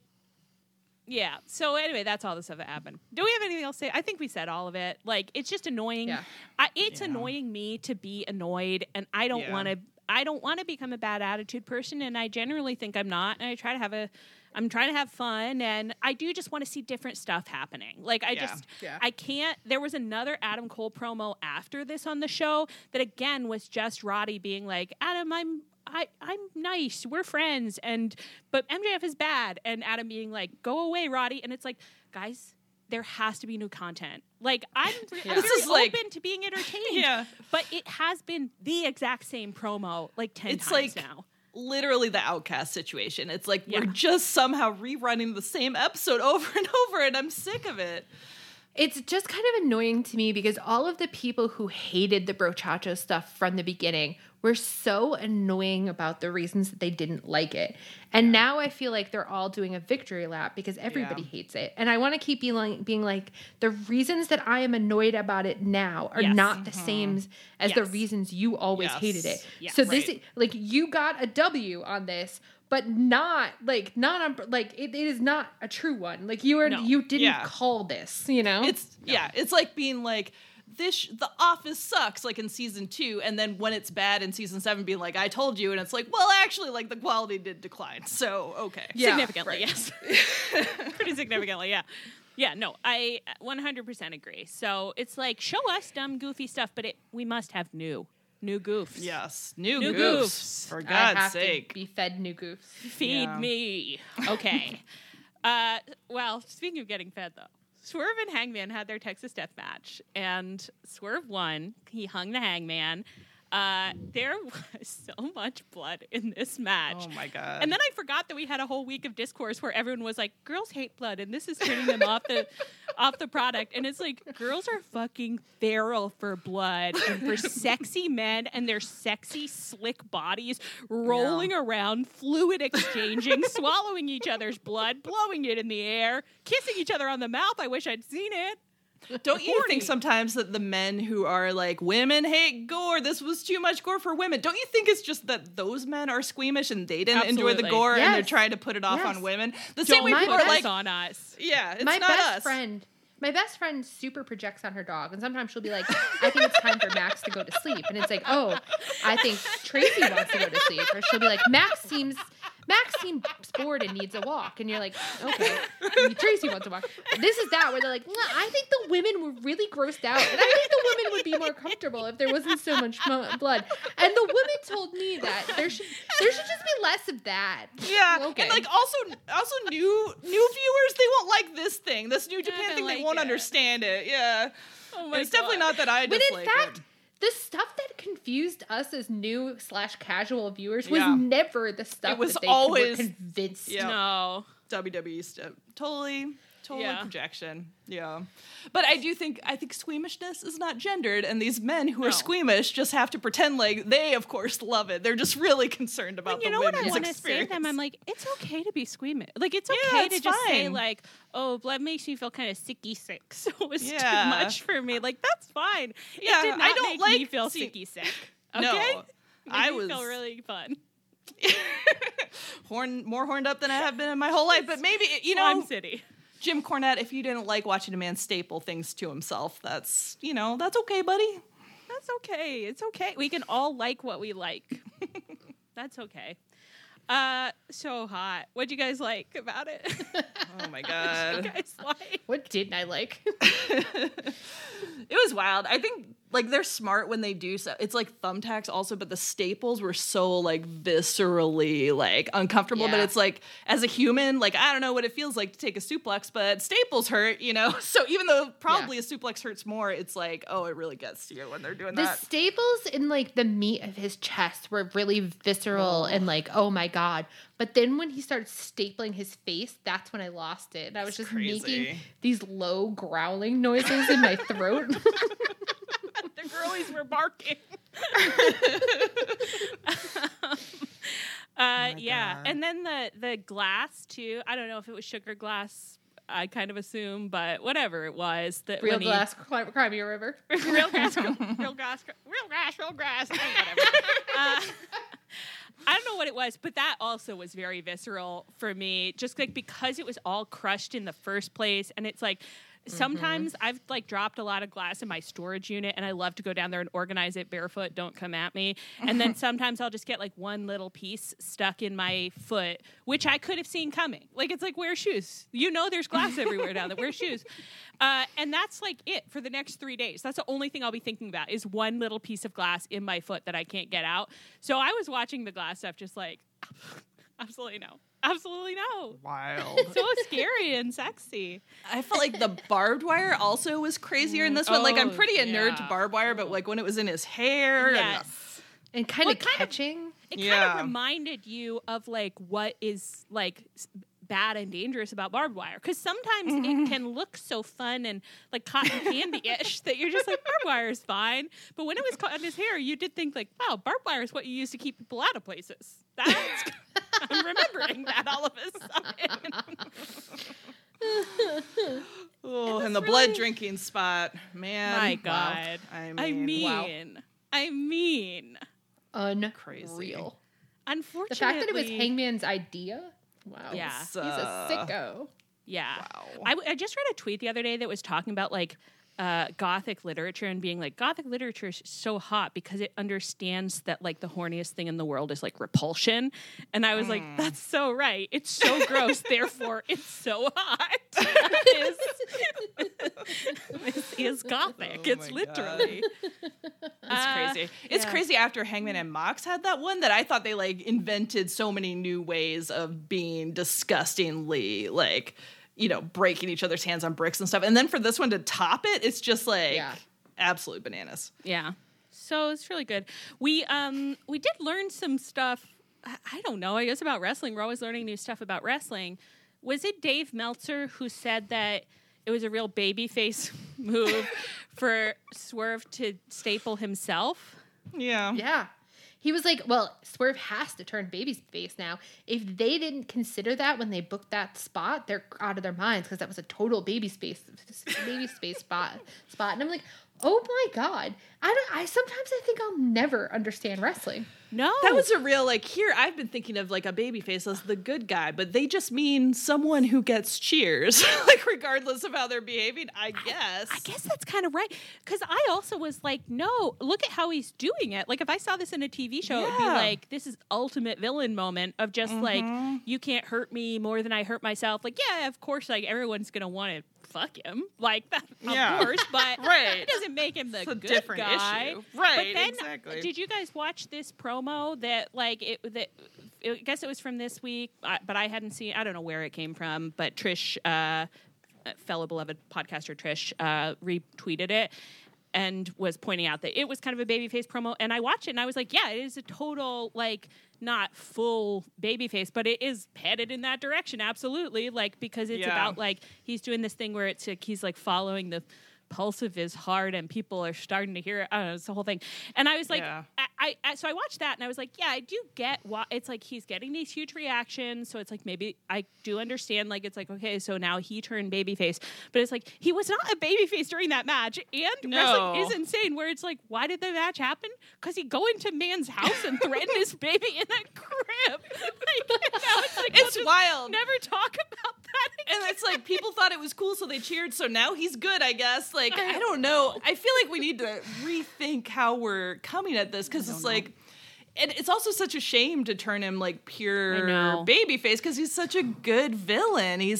Yeah. So anyway, that's all the stuff that happened. Do we have anything else to say? I think we said all of it. Like, it's just annoying. Yeah. I, it's yeah. annoying me to be annoyed, and I don't yeah. want to. I don't want to become a bad attitude person, and I generally think I'm not. And I try to have a. I'm trying to have fun, and I do just want to see different stuff happening. Like, I Yeah. just, Yeah. I can't. There was another Adam Cole promo after this on the show that again was just Roddy being like, Adam, I'm. I, I'm nice. We're friends. And but M J F is bad. And Adam being like, go away, Roddy. And it's like, guys, there has to be new content. Like, I'm, Yeah. I'm This very is like- open to being entertained. Yeah. But it has been the exact same promo like ten It's times like- now. Literally the Outcast situation. It's like Yeah. we're just somehow rerunning the same episode over and over, and I'm sick of it. It's just kind of annoying to me because all of the people who hated the brochacho stuff from the beginning were so annoying about the reasons that they didn't like it. And now I feel like they're all doing a victory lap because everybody Yeah. hates it. And I want to keep being like, being like, the reasons that I am annoyed about it now are Yes. not the same as the Yes. reasons you always Yes. hated it. Yes. So this, Right. like, you got a W on this, but not like not on like it, it is not a true one. Like you are No. you didn't Yeah. call this, you know? It's yeah, it's like being like this sh- The Office sucks like in season two, and then when it's bad in season seven being like I told you, and it's like, well, actually, like the quality did decline. So okay. Yeah, Significantly, right. yes. Pretty significantly, yeah. Yeah, no, I one hundred percent agree. So it's like, show us dumb, goofy stuff, but it we must have new. New goofs. Yes. New, New goofs. goofs. For I God's have sake. to be fed new goofs. Feed Yeah. me. Okay. uh, well, speaking of getting fed, though, Swerve and Hangman had their Texas Death Match, and Swerve won. He hung the Hangman. Uh, there was so much blood in this match. Oh my god! And then I forgot that we had a whole week of discourse where everyone was like, "Girls hate blood," and this is turning them off the off the product. And it's like, girls are fucking feral for blood and for sexy men and their sexy, slick bodies rolling Yeah. around, fluid exchanging, swallowing each other's blood, blowing it in the air, kissing each other on the mouth. I wish I'd seen it. Don't you Horny. think sometimes that the men who are like, women hate gore, this was too much gore for women, don't you think it's just that those men are squeamish and they didn't enjoy the Absolutely. gore and they're Yes. trying to put it off Yes. on women? The same Don't way my people are best- like, on us. yeah, it's my not best us. friend my best friend super projects on her dog, and sometimes she'll be like, I think it's time for Max to go to sleep, and it's like, oh, I think Tracy wants to go to sleep, or she'll be like, Max seems Max seems bored and needs a walk, and you're like, okay, Tracy wants a walk. This is that where they're like, "Nah, I think the women were really grossed out, and I think the women would be more comfortable if there wasn't so much mo- blood. And the women told me that there should there should just be less of that. Yeah, Okay. and like also, also new new viewers, they won't like this thing, this New I Japan don't thing. like They won't it. understand it. Yeah, Oh And it's definitely not that I When dislike in fact, it. the stuff that confused us as new slash casual viewers was Yeah. never the stuff It was that they always- were convinced. Yeah. No. W W E stuff. Totally, totally Yeah. projection. Yeah. But I do think, I think squeamishness is not gendered, and these men who No. are squeamish just have to pretend like they, of course, love it. They're just really concerned about you the know what I women's want to say experience. to them? I'm like, it's okay to be squeamish. Like, it's Yeah, okay it's to just say, fine. like, oh, blood makes me feel kind of sicky sick, so it was Yeah. too much for me. Like, that's fine. Yeah, it did not I don't make like me feel see- sicky sick. Okay? No, Made I me was feel really fun. horn, more horned up than I have been in my whole life. But maybe, you know, Slime City. Jim Cornette, if you didn't like watching a man staple things to himself, that's, you know, that's okay, buddy. That's okay. It's okay. We can all like what we like. That's okay. Uh, so hot. What'd you guys like about it? Oh my you god. guys like? What didn't I like? It was wild. I think like they're smart when they do so. It's like thumbtacks also, but the staples were so like viscerally like uncomfortable. But Yeah. it's like as a human, like I don't know what it feels like to take a suplex, but staples hurt, you know. So even though probably a suplex hurts more, it's like oh, it really gets to you when they're doing The that. staples in like the meat of his chest were really visceral and like, oh my god. But then when he started stapling his face, that's when I lost it. And I was just crazy. making these low growling noises in my throat. The girlies were barking. uh, yeah, God. and then the the glass too. I don't know if it was sugar glass. I kind of assume, but whatever it was, that Real when he- glass, cry, cry me a river. real grass, real grass, real grass, real grass. I mean, whatever. Uh, I don't know what it was, but that also was very visceral for me. Just like because it was all crushed in the first place, and it's like. Sometimes I've like dropped a lot of glass in my storage unit and I love to go down there and organize it barefoot. Don't come at me. And then sometimes I'll just get like one little piece stuck in my foot, which I could have seen coming. Like it's like wear shoes. You know there's glass everywhere down there. Wear shoes. Uh, and that's like it for the next three days. That's the only thing I'll be thinking about is one little piece of glass in my foot that I can't get out. So I was watching the glass stuff just like, absolutely no. Absolutely no. Wild. So scary and sexy. I felt like the barbed wire also was crazier in this one. Like I'm Oh, pretty a nerd to yeah. barbed wire, but like when it was in his hair, and Yes. And kind Well, of kind of- catching. It Yeah. kind of reminded you of like what is like s- bad and dangerous about barbed wire. Because sometimes it can look so fun and like cotton candy-ish that you're just like, barbed wire is fine. But when it was caught in his hair, you did think like, wow, barbed wire is what you use to keep people out of places. That's I'm remembering that all of a sudden. Oh, was and the really- blood drinking spot, man. My wow. God. I mean, I mean, wow. I mean, Unreal. Crazy. unfortunately, The fact that it was Hangman's idea. Wow. Yeah. He's a Uh, sicko. Yeah. Wow. I, I just read a tweet the other day that was talking about like uh, Gothic literature and being like, Gothic literature is so hot because it understands that like the horniest thing in the world is like repulsion. And I was like, that's so right. It's so gross. Therefore, it's so hot. This is, is Gothic. Oh it's my literally. It's Uh, crazy. It's yeah. crazy after Hangman and Mox had that one that I thought they like invented so many new ways of being disgustingly like, you know, breaking each other's hands on bricks and stuff. And then for this one to top it, it's just like Yeah. absolute bananas. Yeah. So it's really good. We um we did learn some stuff. I, I don't know. I guess about wrestling. We're always learning new stuff about wrestling. Was it Dave Meltzer who said that it was a real babyface move for Swerve to staple himself? Yeah. Yeah. He was like, well, Swerve has to turn babyface now. If they didn't consider that when they booked that spot, they're out of their minds because that was a total baby space, baby space spot. Spot, and I'm like, oh my god, I don't. I sometimes I think I'll never understand wrestling. No, That was a real, like, here, I've been thinking of, like, a babyface as the good guy, but they just mean someone who gets cheers, like, regardless of how they're behaving, I guess. I guess that's kind of right. Because I also was like, no, look at how he's doing it. Like, if I saw this in a T V show, it would be Yeah. like, this is ultimate villain moment of just like, you can't hurt me more than I hurt myself. Like, yeah, of course, like, everyone's going to want to fuck him. Like, that, Yeah. of course, but Right. it doesn't make him the It's a good different guy. issue. Right, But then, exactly. did you guys watch this promo that, like, it, that, I guess it was from this week, uh, but I hadn't seen, I don't know where it came from, but Trish, uh, fellow beloved podcaster Trish, uh, retweeted it and was pointing out that it was kind of a babyface promo. And I watched it and I was like, yeah, it is a total, like, not full babyface, but it is headed in that direction. Absolutely. Like, because it's Yeah. about, like, he's doing this thing where it's like, he's like following the pulse of his heart and people are starting to hear it. I don't know, it's the whole thing. And I was like, Yeah. I, I, I, so I watched that and I was like, yeah, I do get why it's like, he's getting these huge reactions. So it's like, maybe I do understand, like, it's like, okay, so now he turned babyface, but it's like, he was not a babyface during that match. And No. wrestling is insane where it's like, why did the match happen? Because he go into man's house and threaten his baby in a crib. Like, now it's like, It's we'll just wild. never talk about that again. And it's like, people thought it was cool, so they cheered, so now he's good, I guess. Like, I don't know. I feel like we need to rethink how we're coming at this, because it's like, and it's also such a shame to turn him, like, pure I know. babyface, because he's such a good villain. He's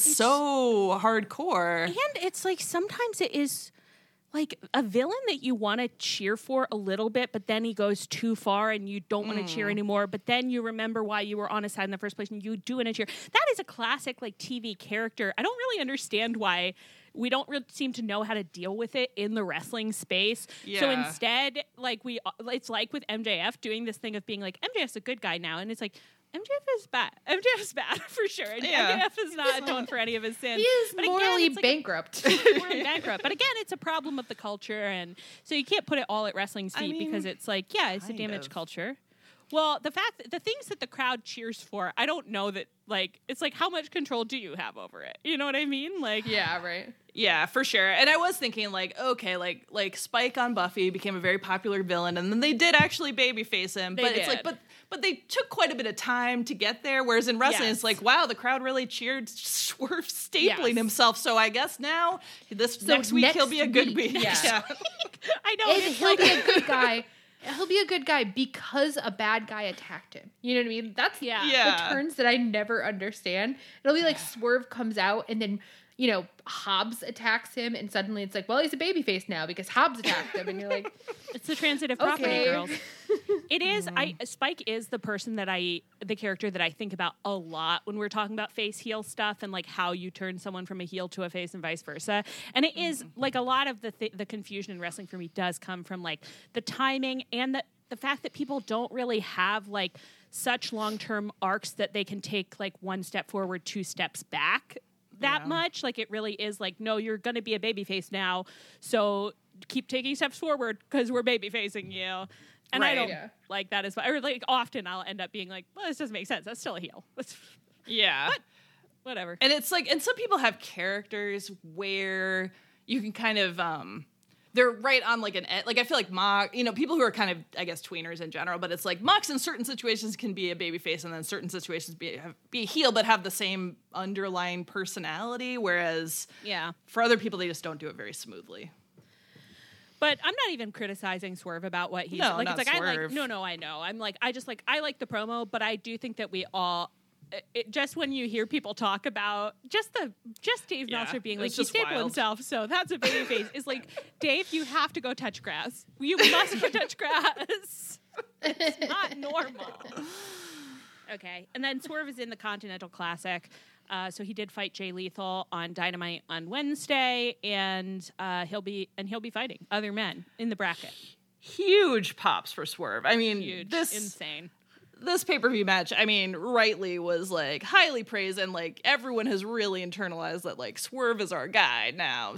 so hardcore. And it's like sometimes it is like a villain that you want to cheer for a little bit, but then he goes too far and you don't want to cheer anymore. But then you remember why you were on his side in the first place and you do want to cheer. That is a classic like T V character. I don't really understand why we don't really seem to know how to deal with it in the wrestling space. So Yeah. instead, like we, it's like with M J F doing this thing of being like, M J F's a good guy now. And it's like, M J F is bad. M J F's bad for sure. And Yeah. M J F is not atoned for any of his sins. He is But again, morally it's like a- bankrupt. morally bankrupt. But again, it's a problem of the culture, and so you can't put it all at wrestling's I feet mean, because it's like, yeah, it's a kind damaged of. culture. Well, the fact that the things that the crowd cheers for, I don't know that, like, it's like, how much control do you have over it? You know what I mean? Like, Yeah, right. Yeah, for sure. And I was thinking, like, okay, like, like Spike on Buffy became a very popular villain, and then they did actually babyface him. They but it's did. like, but but they took quite a bit of time to get there. Whereas in wrestling, Yes. it's like, wow, the crowd really cheered Swerve stapling Yes. himself. So I guess now this So next week he'll next be a good week, week. yeah. I know. And It's he'll like, be a good guy. He'll be a good guy because a bad guy attacked him. You know what I mean? That's Yeah. Yeah. the turns that I never understand. It'll be like Swerve comes out and then, you know, Hobbs attacks him and suddenly it's like, well, he's a babyface now because Hobbs attacked him. And you're like, it's the transitive property, Okay. girls. It is. I Spike is the person that I, the character that I think about a lot when we're talking about face heel stuff and like how you turn someone from a heel to a face and vice versa. And it is like a lot of the th- the confusion in wrestling for me does come from like the timing and the the fact that people don't really have like such long term arcs that they can take like one step forward, two steps back that Yeah. much. Like it really is like, no, you're going to be a babyface now, so keep taking steps forward because we're babyfacing you. And I Right. don't Yeah. like that as well. Or like often I'll end up being like, well, this doesn't make sense. That's still a heel. That's Yeah. whatever. And it's like, and some people have characters where you can kind of, um, they're right on like an ed- like I feel like Mox, you know, people who are kind of I guess tweeners in general, but it's like Mox in certain situations can be a babyface and then certain situations be have, be a heel, but have the same underlying personality. Whereas Yeah. for other people, they just don't do it very smoothly. But I'm not even criticizing Swerve about what he's No, like. not It's like I like Swerve. no, no, I know. I'm like I just like I like the promo, but I do think that we all. It, it- just when you hear people talk about just the just Dave Yeah, Meltzer being it like was he just stapled wild. himself, so that's a baby face. Is like Dave, you have to go touch grass. You must go touch grass. It's not normal. Okay, and then Swerve is in the Continental Classic. Uh, so he did fight Jay Lethal on Dynamite on Wednesday, and uh, he'll be and he'll be fighting other men in the bracket. huge pops for Swerve. I mean, Huge, this insane. This pay-per-view match, I mean, rightly was like highly praised, and like everyone has really internalized that like Swerve is our guy now,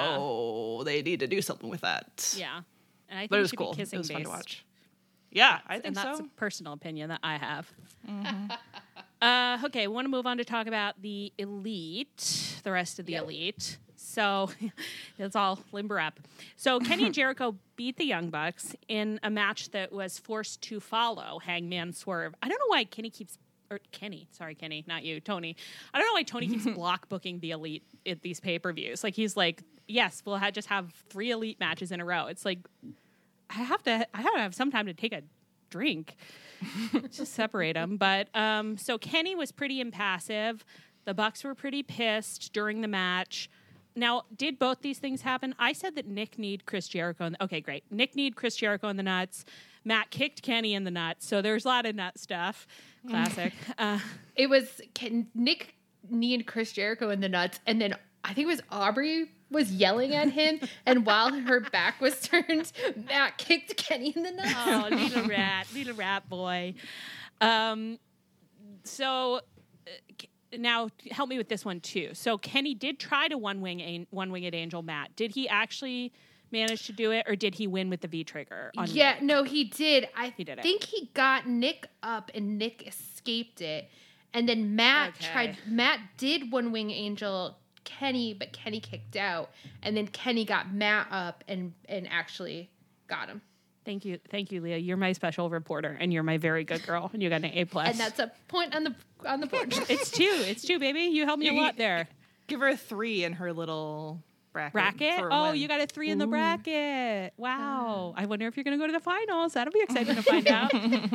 so yeah. they need to do something with that. Yeah, and I think but it it was should cool. be kissing it was based. fun to watch. Yeah, I think and that's so. a personal opinion that I have. Mm-hmm. uh, okay, want to move on to talk about the Elite, the rest of the yep. Elite. So it's all limber up. So Kenny and Jericho beat the Young Bucks in a match that was forced to follow Hangman Swerve. I don't know why Kenny keeps, or Kenny, sorry, Kenny, not you, Tony. I don't know why Tony keeps block booking the Elite at these pay-per-views. Like he's like, yes, we'll have, just have three Elite matches in a row. It's like, I have to, I have to have some time to take a drink. Just separate them. But um, so Kenny was pretty impassive. The Bucks were pretty pissed during the match. Now, did both these things happen? I said that Nick kneed Chris Jericho. In the, okay, great. Nick kneed Chris Jericho in the nuts. Matt kicked Kenny in the nuts. So there's a lot of nut stuff. Classic. uh, it was Ken, Nick kneed Chris Jericho in the nuts, and then I think it was Aubrey was yelling at him, and while her back was turned, Matt kicked Kenny in the nuts. Oh, little rat, little rat boy. Um, so... Uh, Now, help me with this one, too. So, Kenny did try to one-wing one-winged angel Matt. Did he actually manage to do it, or did he win with the V-trigger? On yeah, Nick? no, he did. I he did think it. he got Nick up, and Nick escaped it. And then Matt okay. tried. Matt did one-wing angel Kenny, but Kenny kicked out. And then Kenny got Matt up and, and actually got him. Thank you. Thank you, Leah. You're my special reporter, and you're my very good girl, and you got an A plus. And that's a point on the on the board. It's two. It's two, baby. You helped me a lot there. Give her a three in her little bracket. Bracket? Oh, you got a three in the bracket. Wow. I wonder if you're going to go to the finals. That'll be exciting to find out.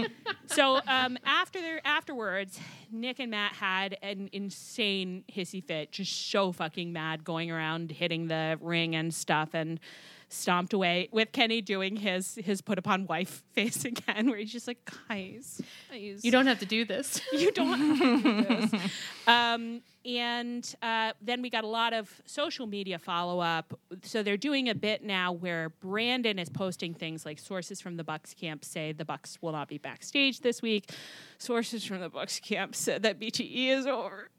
So um, after their, afterwards, Nick and Matt had an insane hissy fit, just so fucking mad, going around hitting the ring and stuff, and stomped away with Kenny doing his his put upon wife face again, where he's just like, guys, please. You don't have to do this. You don't have to do this. Um, and uh, then we got a lot of social media follow up. So they're doing a bit now where Brandon is posting things like sources from the Bucks camp say the Bucks will not be backstage this week. Sources from the Bucks camp said that B T E is over.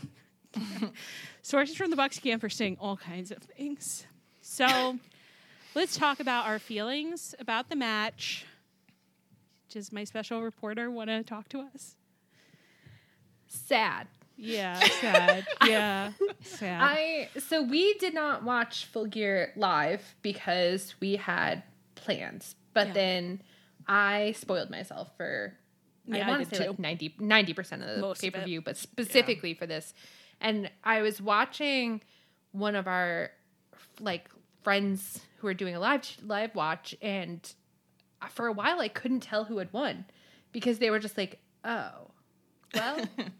Sources from the Bucks camp are saying all kinds of things. So let's talk about our feelings about the match. Does my special reporter want to talk to us? Sad. Yeah, sad. Yeah, sad. I so we did not watch Full Gear live because we had plans, but Yeah. then I spoiled myself for Yeah, I I want did to say too. like ninety percent of the Most of pay per view, it. but specifically for this. And I was watching one of our like friends who were doing a live live watch, and for a while I couldn't tell who had won because they were just like, oh, well.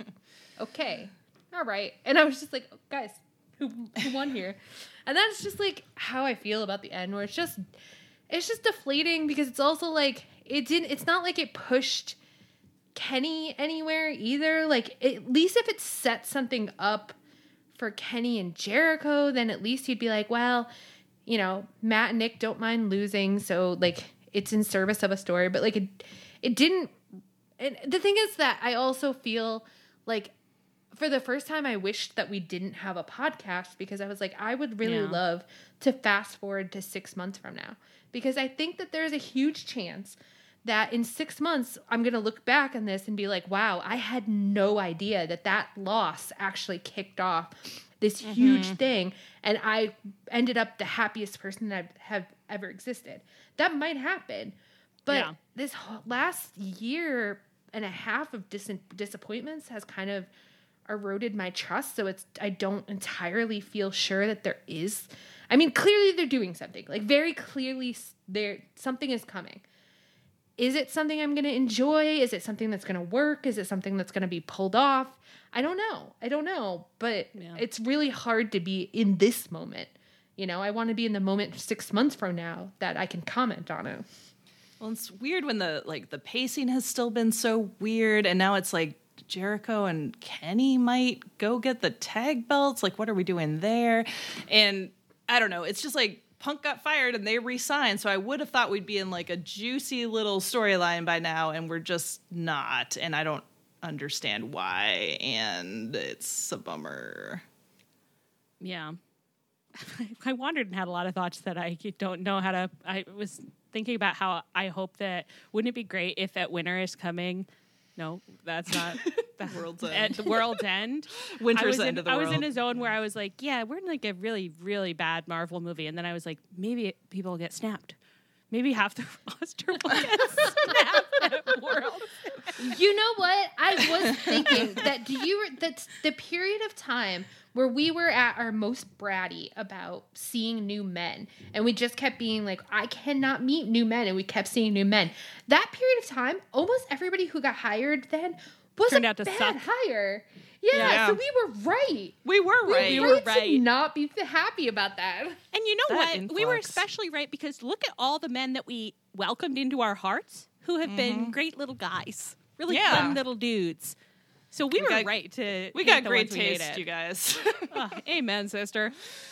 Okay, all right. And I was just like, oh, guys, who who won here? And that's just like how I feel about the end, where it's just it's just deflating because it's also like it didn't. It's not like it pushed Kenny anywhere either. Like at least if it set something up for Kenny and Jericho, then at least you'd be like, well, you know, Matt and Nick don't mind losing, so like it's in service of a story. But like it it didn't. And the thing is that I also feel like. For the first time, I wished that we didn't have a podcast because I was like, I would really Yeah. love to fast forward to six months from now. Because I think that there's a huge chance that in six months, I'm going to look back on this and be like, wow, I had no idea that that loss actually kicked off this Mm-hmm. huge thing. And I ended up the happiest person that have ever existed. That might happen. But Yeah. this whole last year and a half of dis- disappointments has kind of eroded my trust, so it's I don't entirely feel sure that there is. I mean, clearly they're doing something. Like very clearly, there something is coming. Is it something I'm going to enjoy? Is it something that's going to work? Is it something that's going to be pulled off? I don't know. I don't know. But Yeah. it's really hard to be in this moment. You know, I want to be in the moment six months from now that I can comment on it. Well, it's weird when the like the pacing has still been so weird, and now it's like Jericho and Kenny might go get the tag belts. Like, what are we doing there? And I don't know. It's just like Punk got fired and they re-signed, so I would have thought we'd be in like a juicy little storyline by now, and we're just not, and I don't understand why, and it's a bummer. Yeah. I wandered and had a lot of thoughts that I don't know how to... I was thinking about how I hope that... Wouldn't it be great if at Winter is Coming... No, that's not... The World's End. At the World's End. Winter's I was End in, of the I world. was in a zone where I was like, yeah, we're in like a really, really bad Marvel movie. And then I was like, maybe it, people will get snapped. Maybe half the roster will get snapped at World's End. You know what? I was thinking that do you that's the period of time where we were at our most bratty about seeing new men, and we just kept being like, I cannot meet new men, and we kept seeing new men. That period of time, almost everybody who got hired then was Turned a out to bad suck. hire. Yeah, Yeah. so we were right. We were right. We We were were right. to not be happy about that. And you know That what? We were influx. especially right because look at all the men that we welcomed into our hearts who have been great little guys, really Yeah. fun little dudes. So we, We were got- right to. We hate got the great ones we hated. taste, you guys. Oh, amen, sister.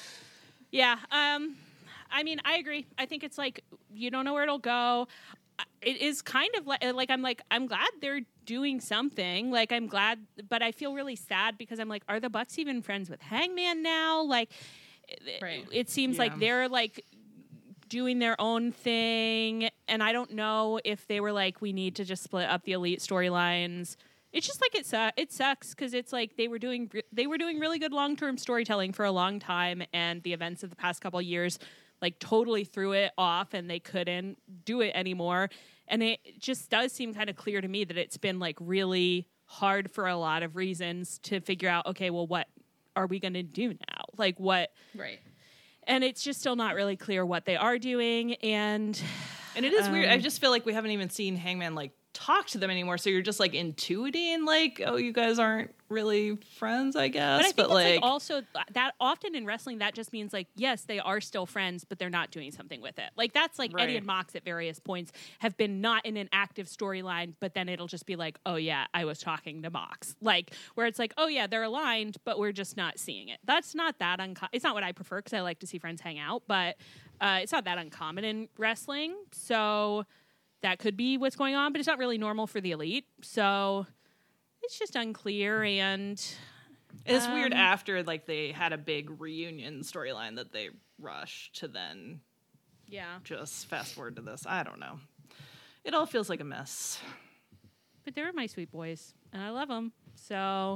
Yeah. Um, I mean, I agree. I think it's like you don't know where it'll go. It is kind of like, like I'm like I'm glad they're doing something. Like I'm glad, but I feel really sad because I'm like, are the Bucks even friends with Hangman now? Like, it- Right. it seems Yeah. like they're like doing their own thing, and I don't know if they were like, we need to just split up the Elite storylines. It's just like it su- it sucks because it's like they were doing re- they were doing really good long term storytelling for a long time, and the events of the past couple of years like totally threw it off, and they couldn't do it anymore. And it just does seem kind of clear to me that it's been like really hard for a lot of reasons to figure out, okay, well, what are we going to do now? Like what? Right. And it's just still not really clear what they are doing. And And it is weird. I Um, just feel like we haven't even seen Hangman like talk to them anymore. So you're just like intuiting, like, oh, you guys aren't really friends, I guess. But I think But, that's like, like also that often in wrestling, that just means like, yes, they are still friends, but they're not doing something with it. Like that's like Eddie Right. and Mox at various points have been not in an active storyline, but then it'll just be like, oh yeah, I was talking to Mox. Like where it's like, oh yeah, they're aligned, but we're just not seeing it. That's not that uncommon. It's not what I prefer because I like to see friends hang out, but uh, it's not that uncommon in wrestling. So that could be what's going on, but it's not really normal for the Elite. So it's just unclear and it's weird um, after like they had a big reunion storyline that they rushed to then yeah. just fast forward to this. I don't know. It all feels like a mess. But they're my sweet boys, and I love them. So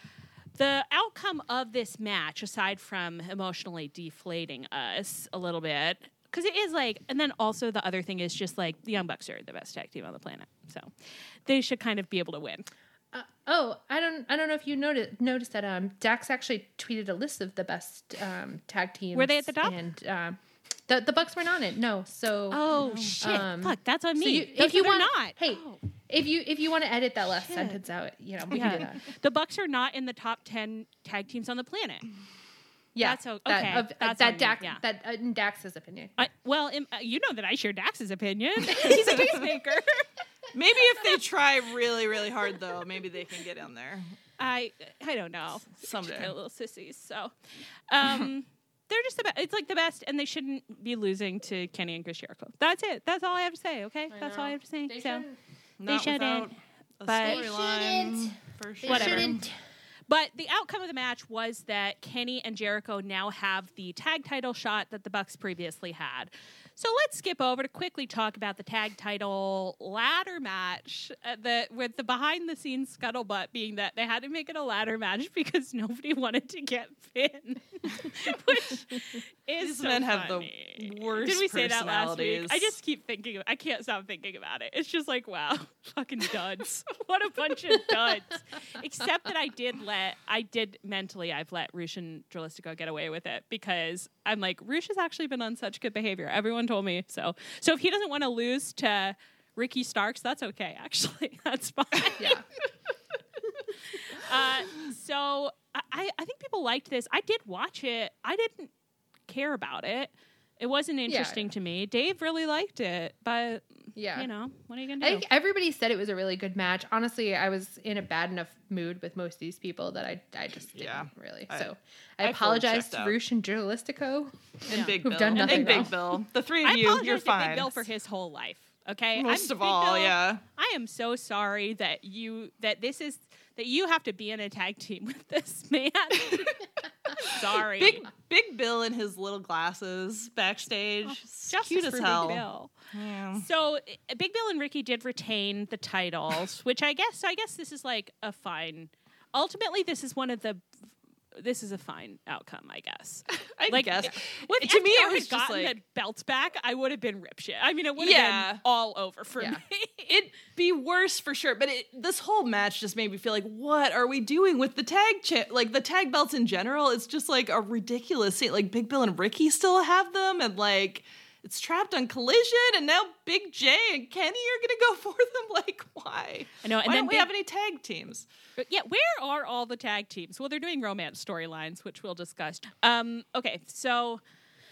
the outcome of this match, aside from emotionally deflating us a little bit, because it is like, and then also the other thing is just like the Young Bucks are the best tag team on the planet, so they should kind of be able to win. Uh, oh, I don't. I don't know if you noticed noticed that. Um, Dax actually tweeted a list of the best um tag teams. Were they at the top? And um, the the Bucks weren't on it. No. So Oh shit! Um, Fuck, that's on so me. you- Those if you are they're want, not. hey, Oh. if you if you want to edit that last Shit. sentence out, you know, we can do Yeah. that. The Bucks are not in the top ten tag teams on the planet. Yeah, That's o- that, okay. Of, That's that on me, Dax, yeah. that uh, in Dax's opinion. I, well, im- uh, you know that I share Dax's opinion. He's a tastemaker. Maybe if they try really, really hard, though, maybe they can get in there I I don't know. someday. They're little sissies. So, um, they're just the best. It's like the best, and they shouldn't be losing to Kenny and Chris Jericho. That's it. That's all I have to say. Okay, I that's all I know. have to say. They so, shouldn't. Not shouldn't, without a but- They storyline, shouldn't. for They sure. Whatever. shouldn't. but the outcome of the match was that Kenny and Jericho now have the tag title shot that the Bucks previously had. So let's skip over to quickly talk about the tag title ladder match. Uh, the, with the behind the scenes scuttlebutt being that they had to make it a ladder match because nobody wanted to get Finn, which is These so men have the funny. worst Did we say that last week? personalities. I just keep thinking. Of, I can't stop thinking about it. It's just like, wow, fucking duds. What a bunch of duds. Except that I did let, I did mentally, I've let Rush and Dralistico get away with it because I'm like, Rush has actually been on such good behavior. Everyone told me so. So if he doesn't want to lose to Ricky Starks, that's okay. Actually, that's fine. Yeah. Uh, so I, I think people liked this. I did watch it. I didn't care about it. It wasn't interesting to me. Dave really liked it, but Yeah. you know, what are you gonna I do? think everybody said it was a really good match. Honestly, I was in a bad enough mood with most of these people that I I just didn't Yeah. really. I- So I I, fully apologize checked to out. Roosh and Journalistico. And Yeah. Big Who've Bill. done and nothing Big wrong. Bill. The three of I you, apologize you're to fine. Big Bill for his whole life. Okay, Most I'm, of Big all, Bill, yeah. I am so sorry that you that this is that you have to be in a tag team with this man. Sorry, Big Big Bill in his little glasses backstage. It's Justice cute as for hell. Big Bill. Yeah. So uh, Big Bill and Ricky did retain the titles, which I guess I guess this is like a fine. Ultimately, this is one of the. This is a fine outcome, I guess. I Like, guess. If to me, F T R it was had just gotten like the belts back, I would have been ripshit. I mean, it would have Yeah. been all over for Yeah. me. it'd be worse for sure. But it, this whole match just made me feel like, what are we doing with the tag cha- like the tag belts in general? It's just like a ridiculous scene. Like Big Bill and Ricky still have them, and like it's trapped on Collision, and now Big J and Kenny are gonna go for them. Like, why? I know, and why then don't we Big- have any tag teams? But yeah, where are all the tag teams? Well, they're doing romance storylines, which we'll discuss. Um, okay, so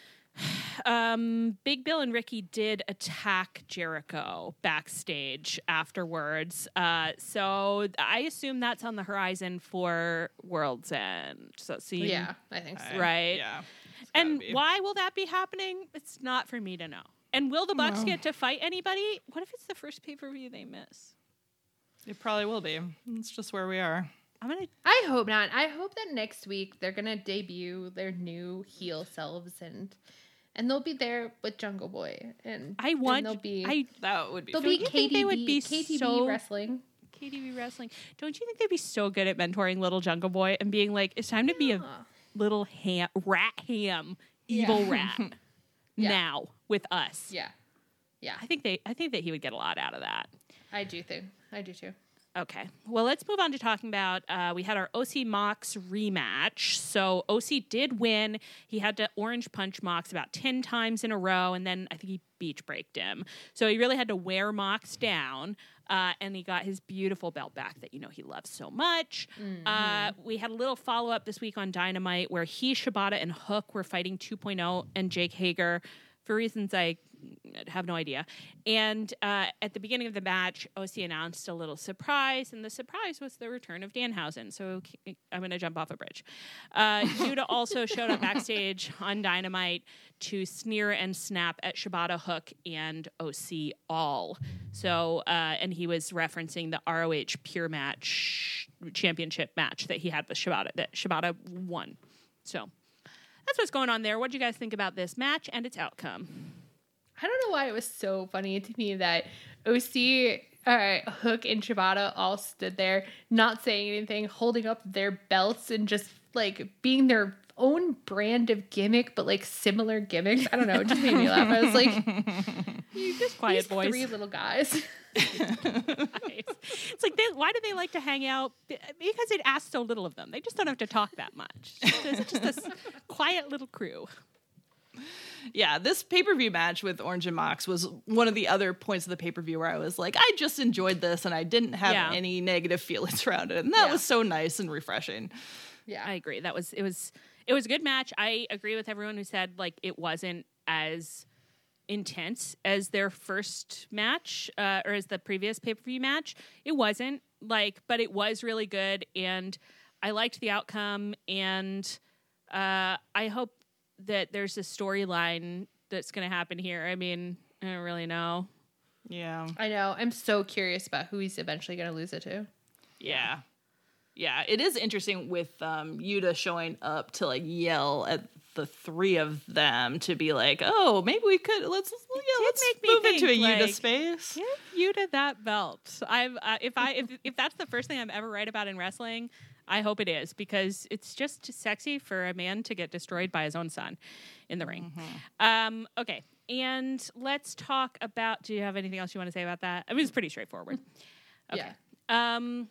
um, Big Bill and Ricky did attack Jericho backstage afterwards. Uh, so I assume that's on the horizon for World's End. So see, Yeah, I think so. Right. Yeah. It's gotta And be. why will that be happening? It's not for me to know. And will the Bucks No. get to fight anybody? What if it's the first pay per view they miss? It probably will be. It's just where we are. I'm gonna. I hope not. I hope that next week they're gonna debut their new heel selves and and they'll be there with Jungle Boy and I and want. they'll be I That would be they'll fun. be you K think T they V would be K T V so- wrestling. K T V wrestling. Don't you think they'd be so good at mentoring little Jungle Boy and being like, it's time to be a Yeah. little ham, rat ham, Yeah. evil rat Yeah. now with us? Yeah, yeah. I think they. I think that he would get a lot out of that. I do think I do too. Okay. Well, let's move on to talking about. Uh, we had our O C Mox rematch. So O C did win. He had to orange punch Mox about ten times in a row, and then I think he beach braked him. So he really had to wear Mox down, uh, and he got his beautiful belt back that you know he loves so much. Uh, we had a little follow up this week on Dynamite where he, Shibata, and Hook were fighting two point oh and Jake Hager for reasons I have no idea. And uh, at the beginning of the match, O C announced a little surprise, and the surprise was the return of Danhausen. So I'm going to jump off a bridge. Uh, Judah also showed up backstage on Dynamite to sneer and snap at Shibata, Hook, and O C all. So, uh, and he was referencing the R O H Pure Match championship match that he had with Shibata, that Shibata won. So that's what's going on there. What do you guys think about this match and its outcome? I don't know why it was so funny to me that O C, uh, Hook, and Shibata all stood there, not saying anything, holding up their belts and just like being their own brand of gimmick, but like similar gimmicks. I don't know. It just made me laugh. I was like, You just quiet these boys. three little guys. It's like, they, why do they like to hang out? Because it asks so little of them. They just don't have to talk that much. It's just this quiet little crew. Yeah, this pay-per-view match with Orange and Mox was one of the other points of the pay-per-view where I was like, I just enjoyed this and I didn't have Yeah. any negative feelings around it. And that Yeah. was so nice and refreshing. Yeah. I agree. That was it was it was a good match. I agree with everyone who said like it wasn't as intense as their first match uh, or as the previous pay-per-view match. It wasn't like, but it was really good, and I liked the outcome. And uh, I hope that there's a storyline that's going to happen here. I mean, I don't really know. Yeah. I know. I'm so curious about who he's eventually going to lose it to. Yeah. Yeah. It is interesting with um, Yuta showing up to like yell at the three of them to be like, oh, maybe we could, let's, yeah, did let's make me move into a think, Yuta like, space. Give you to that belt. I've uh, if I if if that's the first thing I'm ever right about in wrestling, I hope it is, because it's just sexy for a man to get destroyed by his own son in the ring. Um, okay, and let's talk about. Do you have anything else you want to say about that? I mean, it's pretty straightforward. Okay. Um.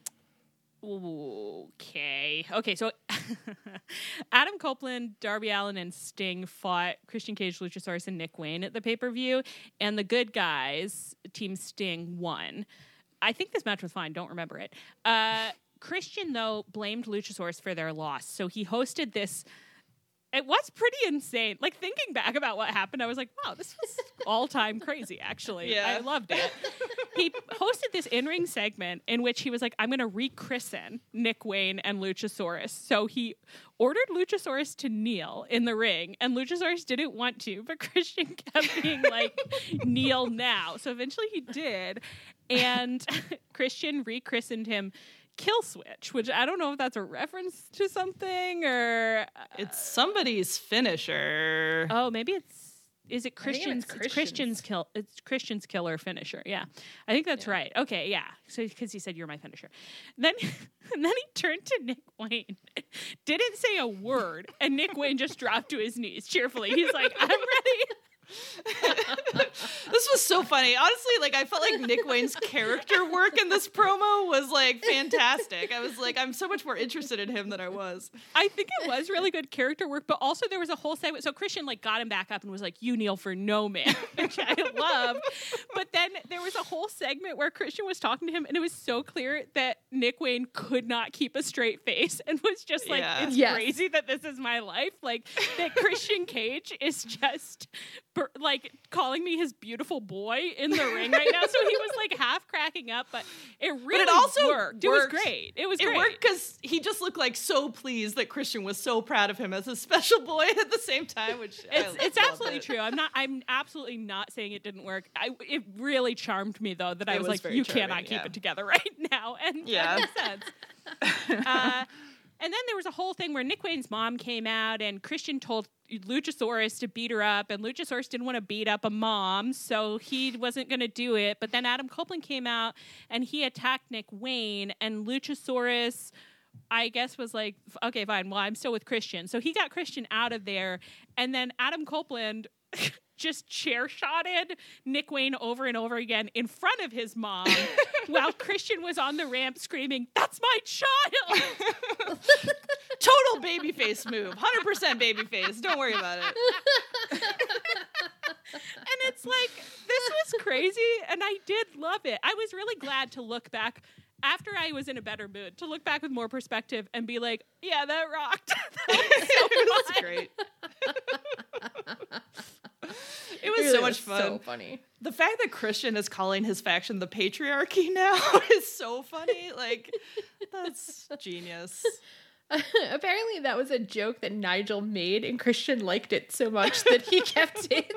Okay. Okay. So Adam Copeland, Darby Allin, and Sting fought Christian Cage, Luchasaurus, and Nick Wayne at the pay-per-view, and the good guys, Team Sting, won. I think this match was fine. Don't remember it. Uh, Christian, though, blamed Luchasaurus for their loss. So he hosted this It was pretty insane. Like, thinking back about what happened, I was like, wow, this was all-time crazy, actually. Yeah. I loved it. He hosted this in-ring segment in which he was like, I'm going to rechristen Nick Wayne and Luchasaurus. So he ordered Luchasaurus to kneel in the ring, and Luchasaurus didn't want to, but Christian kept being like, kneel now. So eventually he did, and Christian rechristened him Kill Switch, which I don't know if that's a reference to something or uh, It's somebody's finisher. oh, maybe it's is it I think Christian's it's it's Christian's kill it's Christian's killer finisher. Yeah. I think that's Yeah. right. Okay, yeah. So because he said you're my finisher. Then and then he turned to Nick Wayne, didn't say a word, and Nick Wayne just dropped to his knees cheerfully. He's like, I'm ready. This was so funny. Honestly, like I felt like Nick Wayne's character work in this promo was like fantastic. I was like, I'm so much more interested in him than I was. I think it was really good character work, but also there was a whole segment. So Christian like got him back up and was like, "You kneel for no man," which I loved. But then there was a whole segment where Christian was talking to him, and it was so clear that Nick Wayne could not keep a straight face and was just like, Yeah. "It's Yes. crazy that this is my life." Like that Christian Cage is just per- like calling me his beautiful boy in the ring right now. So he was like half cracking up, but it really also worked. It worked. was great. It was It great. worked because he just looked like so pleased that Christian was so proud of him as his special boy at the same time, which It's I it's loved absolutely it. true. I'm not. I'm absolutely not saying it didn't work. I it really charmed me though that I It was, was like, very you charming, cannot keep yeah. it together right now, and Yeah. that makes sense. uh, and then there was a whole thing where Nick Wayne's mom came out, and Christian told Luchasaurus to beat her up, and Luchasaurus didn't want to beat up a mom, so he wasn't going to do it. But then Adam Copeland came out, and he attacked Nick Wayne, and Luchasaurus, I guess, was like, okay, fine, well, I'm still with Christian. So he got Christian out of there, and then Adam Copeland just chair-shotted Nick Wayne over and over again in front of his mom while Christian was on the ramp screaming, "That's my child!" Total babyface move. one hundred percent babyface. Don't worry about it. And it's like, this was crazy, and I did love it. I was really glad to look back after I was in a better mood, to look back with more perspective and be like, yeah, that rocked. That was so It was fun. great. It was Really so much fun. So funny. The fact that Christian is calling his faction the patriarchy now is so funny. Like, that's genius. Apparently, that was a joke that Nigel made, and Christian liked it so much that he kept it.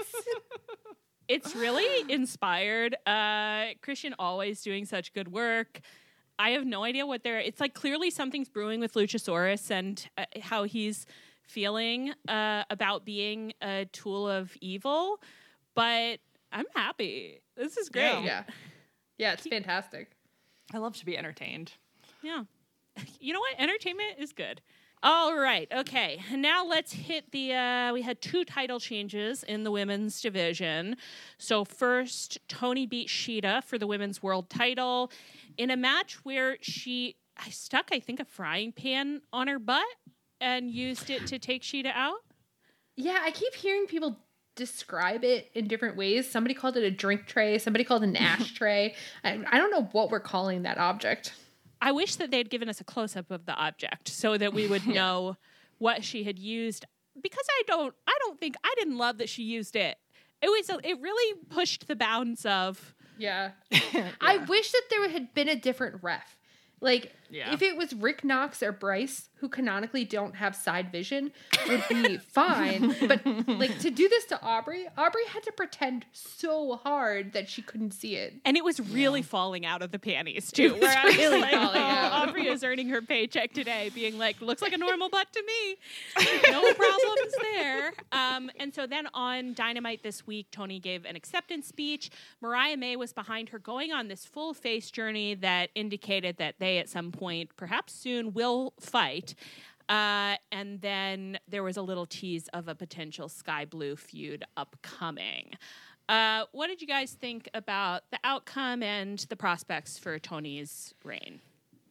It's really inspired. Uh, Christian always doing such good work. I have no idea what they're. It's like clearly something's brewing with Luchasaurus and uh, how he's feeling uh, about being a tool of evil. But I'm happy. This is great. Yeah. Yeah, yeah, it's fantastic. I love to be entertained. Yeah. You know what? Entertainment is good. All right. Okay. Now let's hit the. Uh, we had two title changes in the women's division. So first, Toni beat Shida for the women's world title in a match where she I stuck, I think, a frying pan on her butt and used it to take Shida out. Yeah, I keep hearing people describe it in different ways. Somebody called it a drink tray. Somebody called it an ashtray. I, I don't know what we're calling that object. I wish that they'd given us a close-up of the object so that we would know what she had used. Because I don't, I don't think I didn't love that she used it. It was, a, it really pushed the bounds of. Yeah. I wish that there had been a different ref. Like, Yeah. if it was Rick Knox or Bryce, who canonically don't have side vision, would be fine. But, like, to do this to Aubrey, Aubrey had to pretend so hard that she couldn't see it. And it was really falling out of the panties, too. was Where I was really like, falling oh, out. Aubrey is earning her paycheck today, being like, looks like a normal butt to me. No problems there. Um, and so then on Dynamite this week, Toni gave an acceptance speech. Mariah May was behind her, going on this full face journey that indicated that they, at some point, perhaps soon, will fight. Uh, and then there was a little tease of a potential Sky Blue feud upcoming. Uh, what did you guys think about the outcome and the prospects for Toni's reign?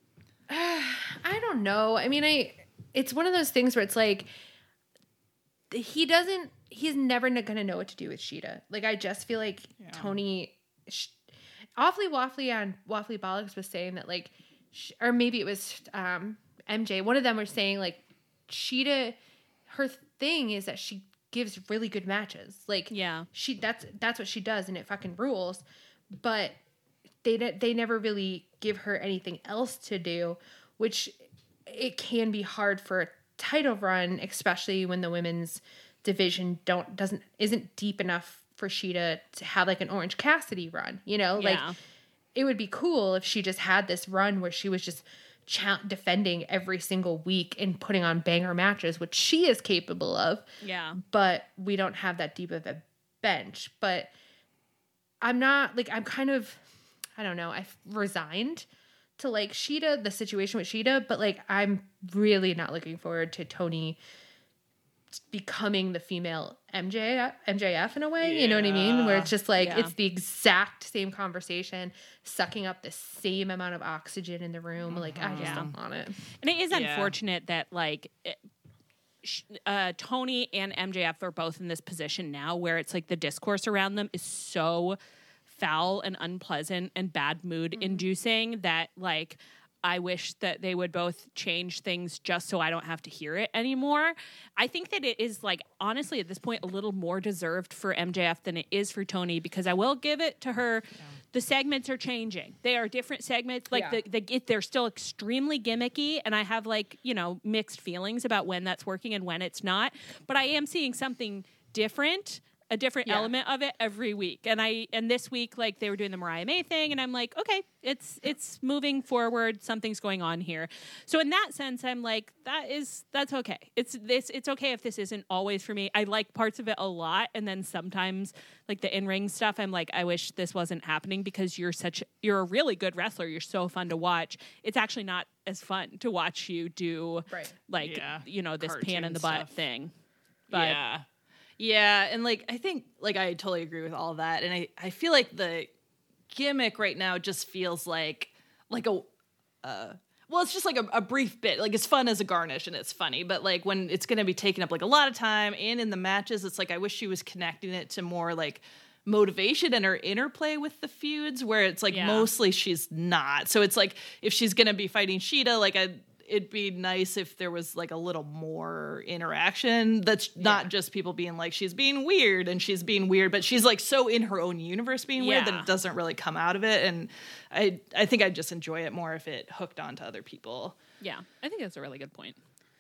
I don't know. I mean, I it's one of those things where it's like he doesn't he's never going to know what to do with Shida. Like, I just feel like Yeah. Toni sh- Awfully Waffly on Waffly Bollocks was saying that, like, sh- or maybe it was um, M J, one of them were saying, like, Shida her thing is that she gives really good matches. Like, Yeah. she that's that's what she does, and it fucking rules. But they they never really give her anything else to do, which it can be hard for a title run, especially when the women's division don't doesn't isn't deep enough for Shida to have like an Orange Cassidy run. You know, Yeah. like it would be cool if she just had this run where she was just Cha- defending every single week and putting on banger matches, which she is capable of. Yeah. But we don't have that deep of a bench. But I'm not like, I'm kind of, I don't know, I've resigned to like Shida, the situation with Shida, but like I'm really not looking forward to Tony becoming the female M J F, M J F in a way, you know what I mean? Where it's just like, Yeah. it's the exact same conversation, sucking up the same amount of oxygen in the room. Like, I just Yeah. don't want it. And it is Yeah. unfortunate that like it, sh- uh, Tony and M J F are both in this position now where it's like the discourse around them is so foul and unpleasant and bad mood inducing that like I wish that they would both change things just so I don't have to hear it anymore. I think that it is like honestly at this point a little more deserved for M J F than it is for Tony, because I will give it to her. Yeah. The segments are changing. They are different segments. Like Yeah. the, the they're still extremely gimmicky, and I have like, you know, mixed feelings about when that's working and when it's not. But I am seeing something different. A different Yeah. element of it every week. And I and this week, like they were doing the Mariah May thing, and I'm like, okay, it's it's moving forward, something's going on here. So in that sense, I'm like, that is that's okay. It's this it's okay if this isn't always for me. I like parts of it a lot, and then sometimes like the in-ring stuff, I'm like, I wish this wasn't happening because you're such you're a really good wrestler. You're so fun to watch. It's actually not as fun to watch you do Right. like Yeah. you know, this pan Cartoon in the butt stuff. thing. But yeah. Yeah, and like I think like I totally agree with all that, and I, I feel like the gimmick right now just feels like like a uh well it's just like a, a brief bit, like it's fun as a garnish and it's funny, but like when it's going to be taking up like a lot of time and in the matches, it's like I wish she was connecting it to more like motivation and her interplay with the feuds, where it's like Yeah. mostly she's not. So it's like if she's going to be fighting Shida, like I it'd be nice if there was like a little more interaction that's not Yeah. just people being like she's being weird and she's being weird, but she's like so in her own universe being weird that Yeah. it doesn't really come out of it. And I I think I'd just enjoy it more if it hooked onto other people. yeah, I think that's a really good point.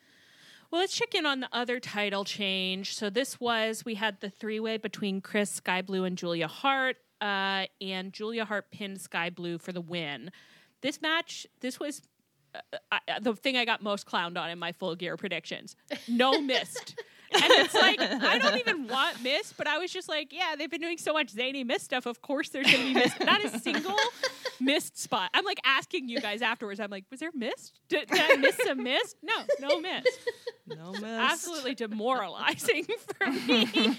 Well, let's check in on the other title change. So this was, we had the three-way between Chris, Sky Blue, and Julia Hart, uh, and Julia Hart pinned Sky Blue for the win. This match, this was uh, I, the thing I got most clowned on in my Full Gear predictions. No missed. And it's like, I don't even want missed, but I was just like, yeah, they've been doing so much zany missed stuff. Of course there's going to be missed. Not a single missed spot. I'm like asking you guys afterwards. I'm like, was there missed? Did, did I miss some missed? No, no missed. No miss. Absolutely demoralizing for me.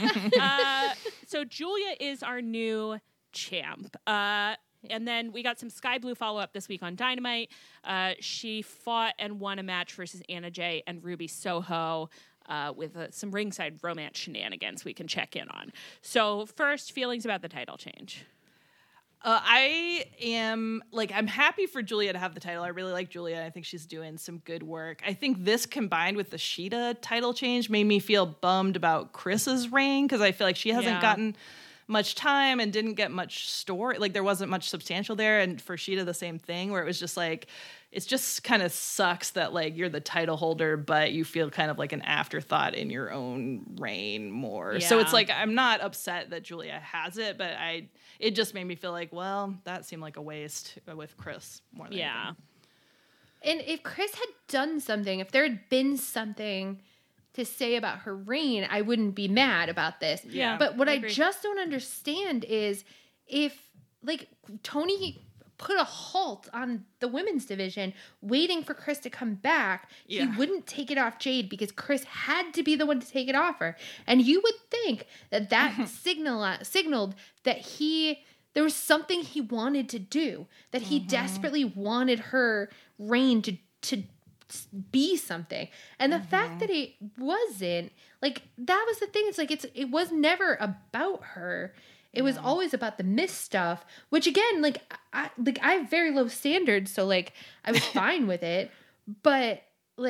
uh, so Julia is our new champ. Uh, and then we got some Sky Blue follow-up this week on Dynamite. Uh, she fought and won a match versus Anna Jay and Ruby Soho. Uh, with uh, some ringside romance shenanigans we can check in on. So first, feelings about the title change. Uh, I am like I'm happy for Julia to have the title. I really like Julia. I think she's doing some good work. I think this combined with the Shida title change made me feel bummed about Chris's reign, because I feel like she hasn't Yeah. gotten much time and didn't get much story. Like there wasn't much substantial there. And for Shida, the same thing, where it was just like, it's just kind of sucks that like you're the title holder, but you feel kind of like an afterthought in your own reign more. So Yeah. it's like, I'm not upset that Julia has it, but I, it just made me feel like, well, that seemed like a waste with Chris more than Yeah. anything. And if Chris had done something, if there had been something to say about her reign, I wouldn't be mad about this. Yeah, But what I I, agree. just don't understand is if, like, Tony put a halt on the women's division waiting for Chris to come back, Yeah. he wouldn't take it off Jade because Chris had to be the one to take it off her. And you would think that that signal signaled that he there was something he wanted to do, that he desperately wanted her reign to to be something. And the fact that it wasn't, like, that was the thing. It's like it's it was never about her. It was always about the missed stuff, which again, like I like I have very low standards, so like I was fine with it. But like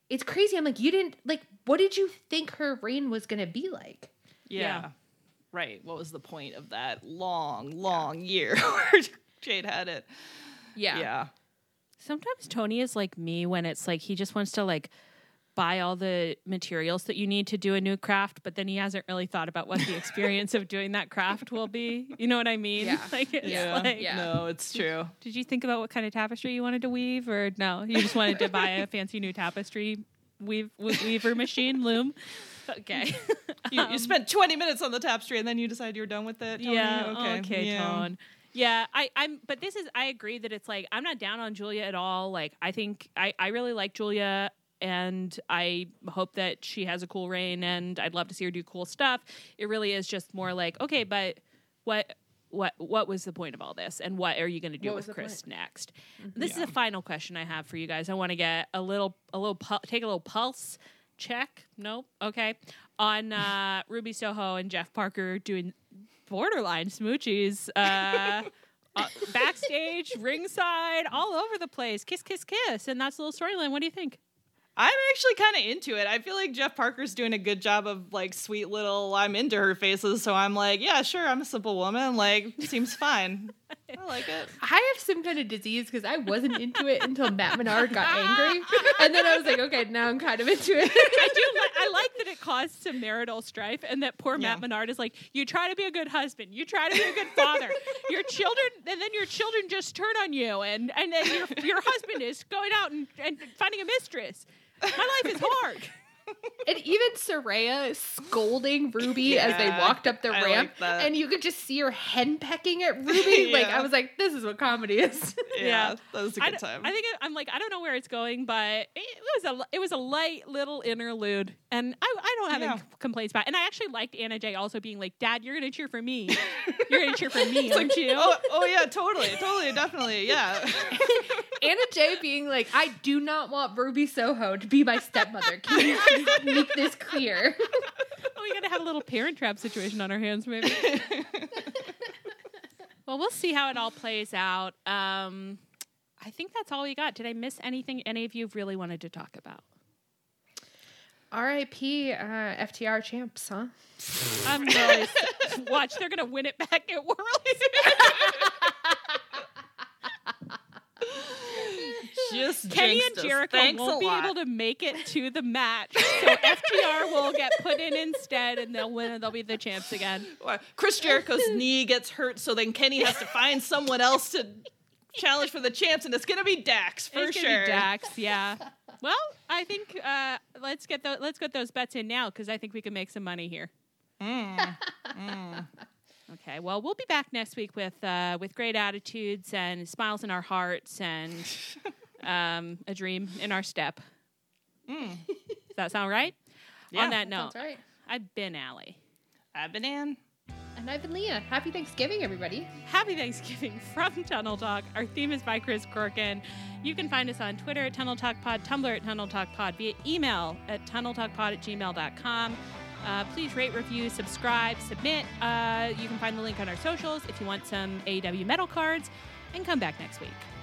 it's crazy. I'm like, you didn't like. What did you think her reign was gonna be like? Yeah. Yeah. Right. What was the point of that long, long year where Jade had it? Yeah. Sometimes Tony is like me when it's like he just wants to like buy all the materials that you need to do a new craft, but then he hasn't really thought about what the experience of doing that craft will be. You know what I mean? Yeah. Like, it's Yeah. like, Yeah. No, it's true. did you think about what kind of tapestry you wanted to weave, or no? You just wanted to buy a fancy new tapestry weave, weaver machine loom? Okay. You, you spent twenty minutes on the tapestry and then you decide you're done with it. Tony? Yeah. Okay. Okay, yeah. Tone. Yeah, I, I'm, but this is, I agree that it's like, I'm not down on Julia at all. Like, I think, I, I really like Julia, and I hope that she has a cool reign, and I'd love to see her do cool stuff. It really is just more like, okay, but what, what, what was the point of all this, and what are you going to do What was with the Chris point? next? This Yeah. is the final question I have for you guys. I want to get a little, a little, pu- take a little pulse check. Nope. Okay. On uh, Ruby Soho and Jeff Parker doing borderline smoochies, uh, uh, backstage, ringside, all over the place. Kiss, kiss, kiss. And that's a little storyline. What do you think? I'm actually kind of into it. I feel like Jeff Parker's doing a good job of like sweet little I'm into her faces. So I'm like, yeah, sure, I'm a simple woman. Like, seems fine. I like it. I have some kind of disease because I wasn't into it until Matt Menard got angry, and then I was like, okay, now I'm kind of into it. I do. Li- I like that it caused some marital strife, and that poor Yeah. Matt Menard is like, you try to be a good husband, you try to be a good father, your children, and then your children just turn on you, and and then your your husband is going out and, and finding a mistress. My life is hard. And even Soraya scolding Ruby as they Yeah, walked up the I ramp, like that. and you could just see her henpecking at Ruby. Like, Yeah. I was like, this is what comedy is. Yeah, Yeah. that was a I good d- time. I think it, I'm like, I don't know where it's going, but it was a it was a light little interlude, and I I don't have Yeah. any complaints about it. And I actually liked Anna Jay also being like, Dad, you're gonna cheer for me. You're gonna cheer for me, aren't you? oh, oh yeah, totally, totally, definitely, yeah. Anna Jay being like, I do not want Ruby Soho to be my stepmother. Can you just make this clear? Oh, we gotta have a little parent trap situation on our hands, maybe. Well, we'll see how it all plays out. Um, I think that's all we got. Did I miss anything any of you really wanted to talk about? R I P uh, F T R champs, huh? I'm really watch. They're gonna win it back at Worlds. Just Kenny jinxed and us. Jericho Thanks won't a be lot. able to make it to the match, so F T R will get put in instead, and they'll win, and they'll be the champs again. Chris Jericho's knee gets hurt, so then Kenny has to find someone else to challenge for the champs, and it's gonna be Dax for it's sure. gonna be Dax, yeah. Well, I think uh, let's get the, let's get those bets in now, because I think we can make some money here. Mm. Mm. Okay, well, we'll be back next week with uh, with great attitudes and smiles in our hearts and um, a dream in our step. Mm. Does that sound right? Yeah. On that note, That's right. I've been Allie. I've been Ann. And I've been Leah. Happy Thanksgiving, everybody. Happy Thanksgiving from Tunnel Talk. Our theme is by Chris Corkin. You can find us on Twitter at Tunnel Talk Pod, Tumblr at Tunnel Talk Pod, via email at tunneltalkpod at gmail dot com. Uh, please rate, review, subscribe, submit. Uh, you can find the link on our socials if you want some A E W metal cards, and come back next week.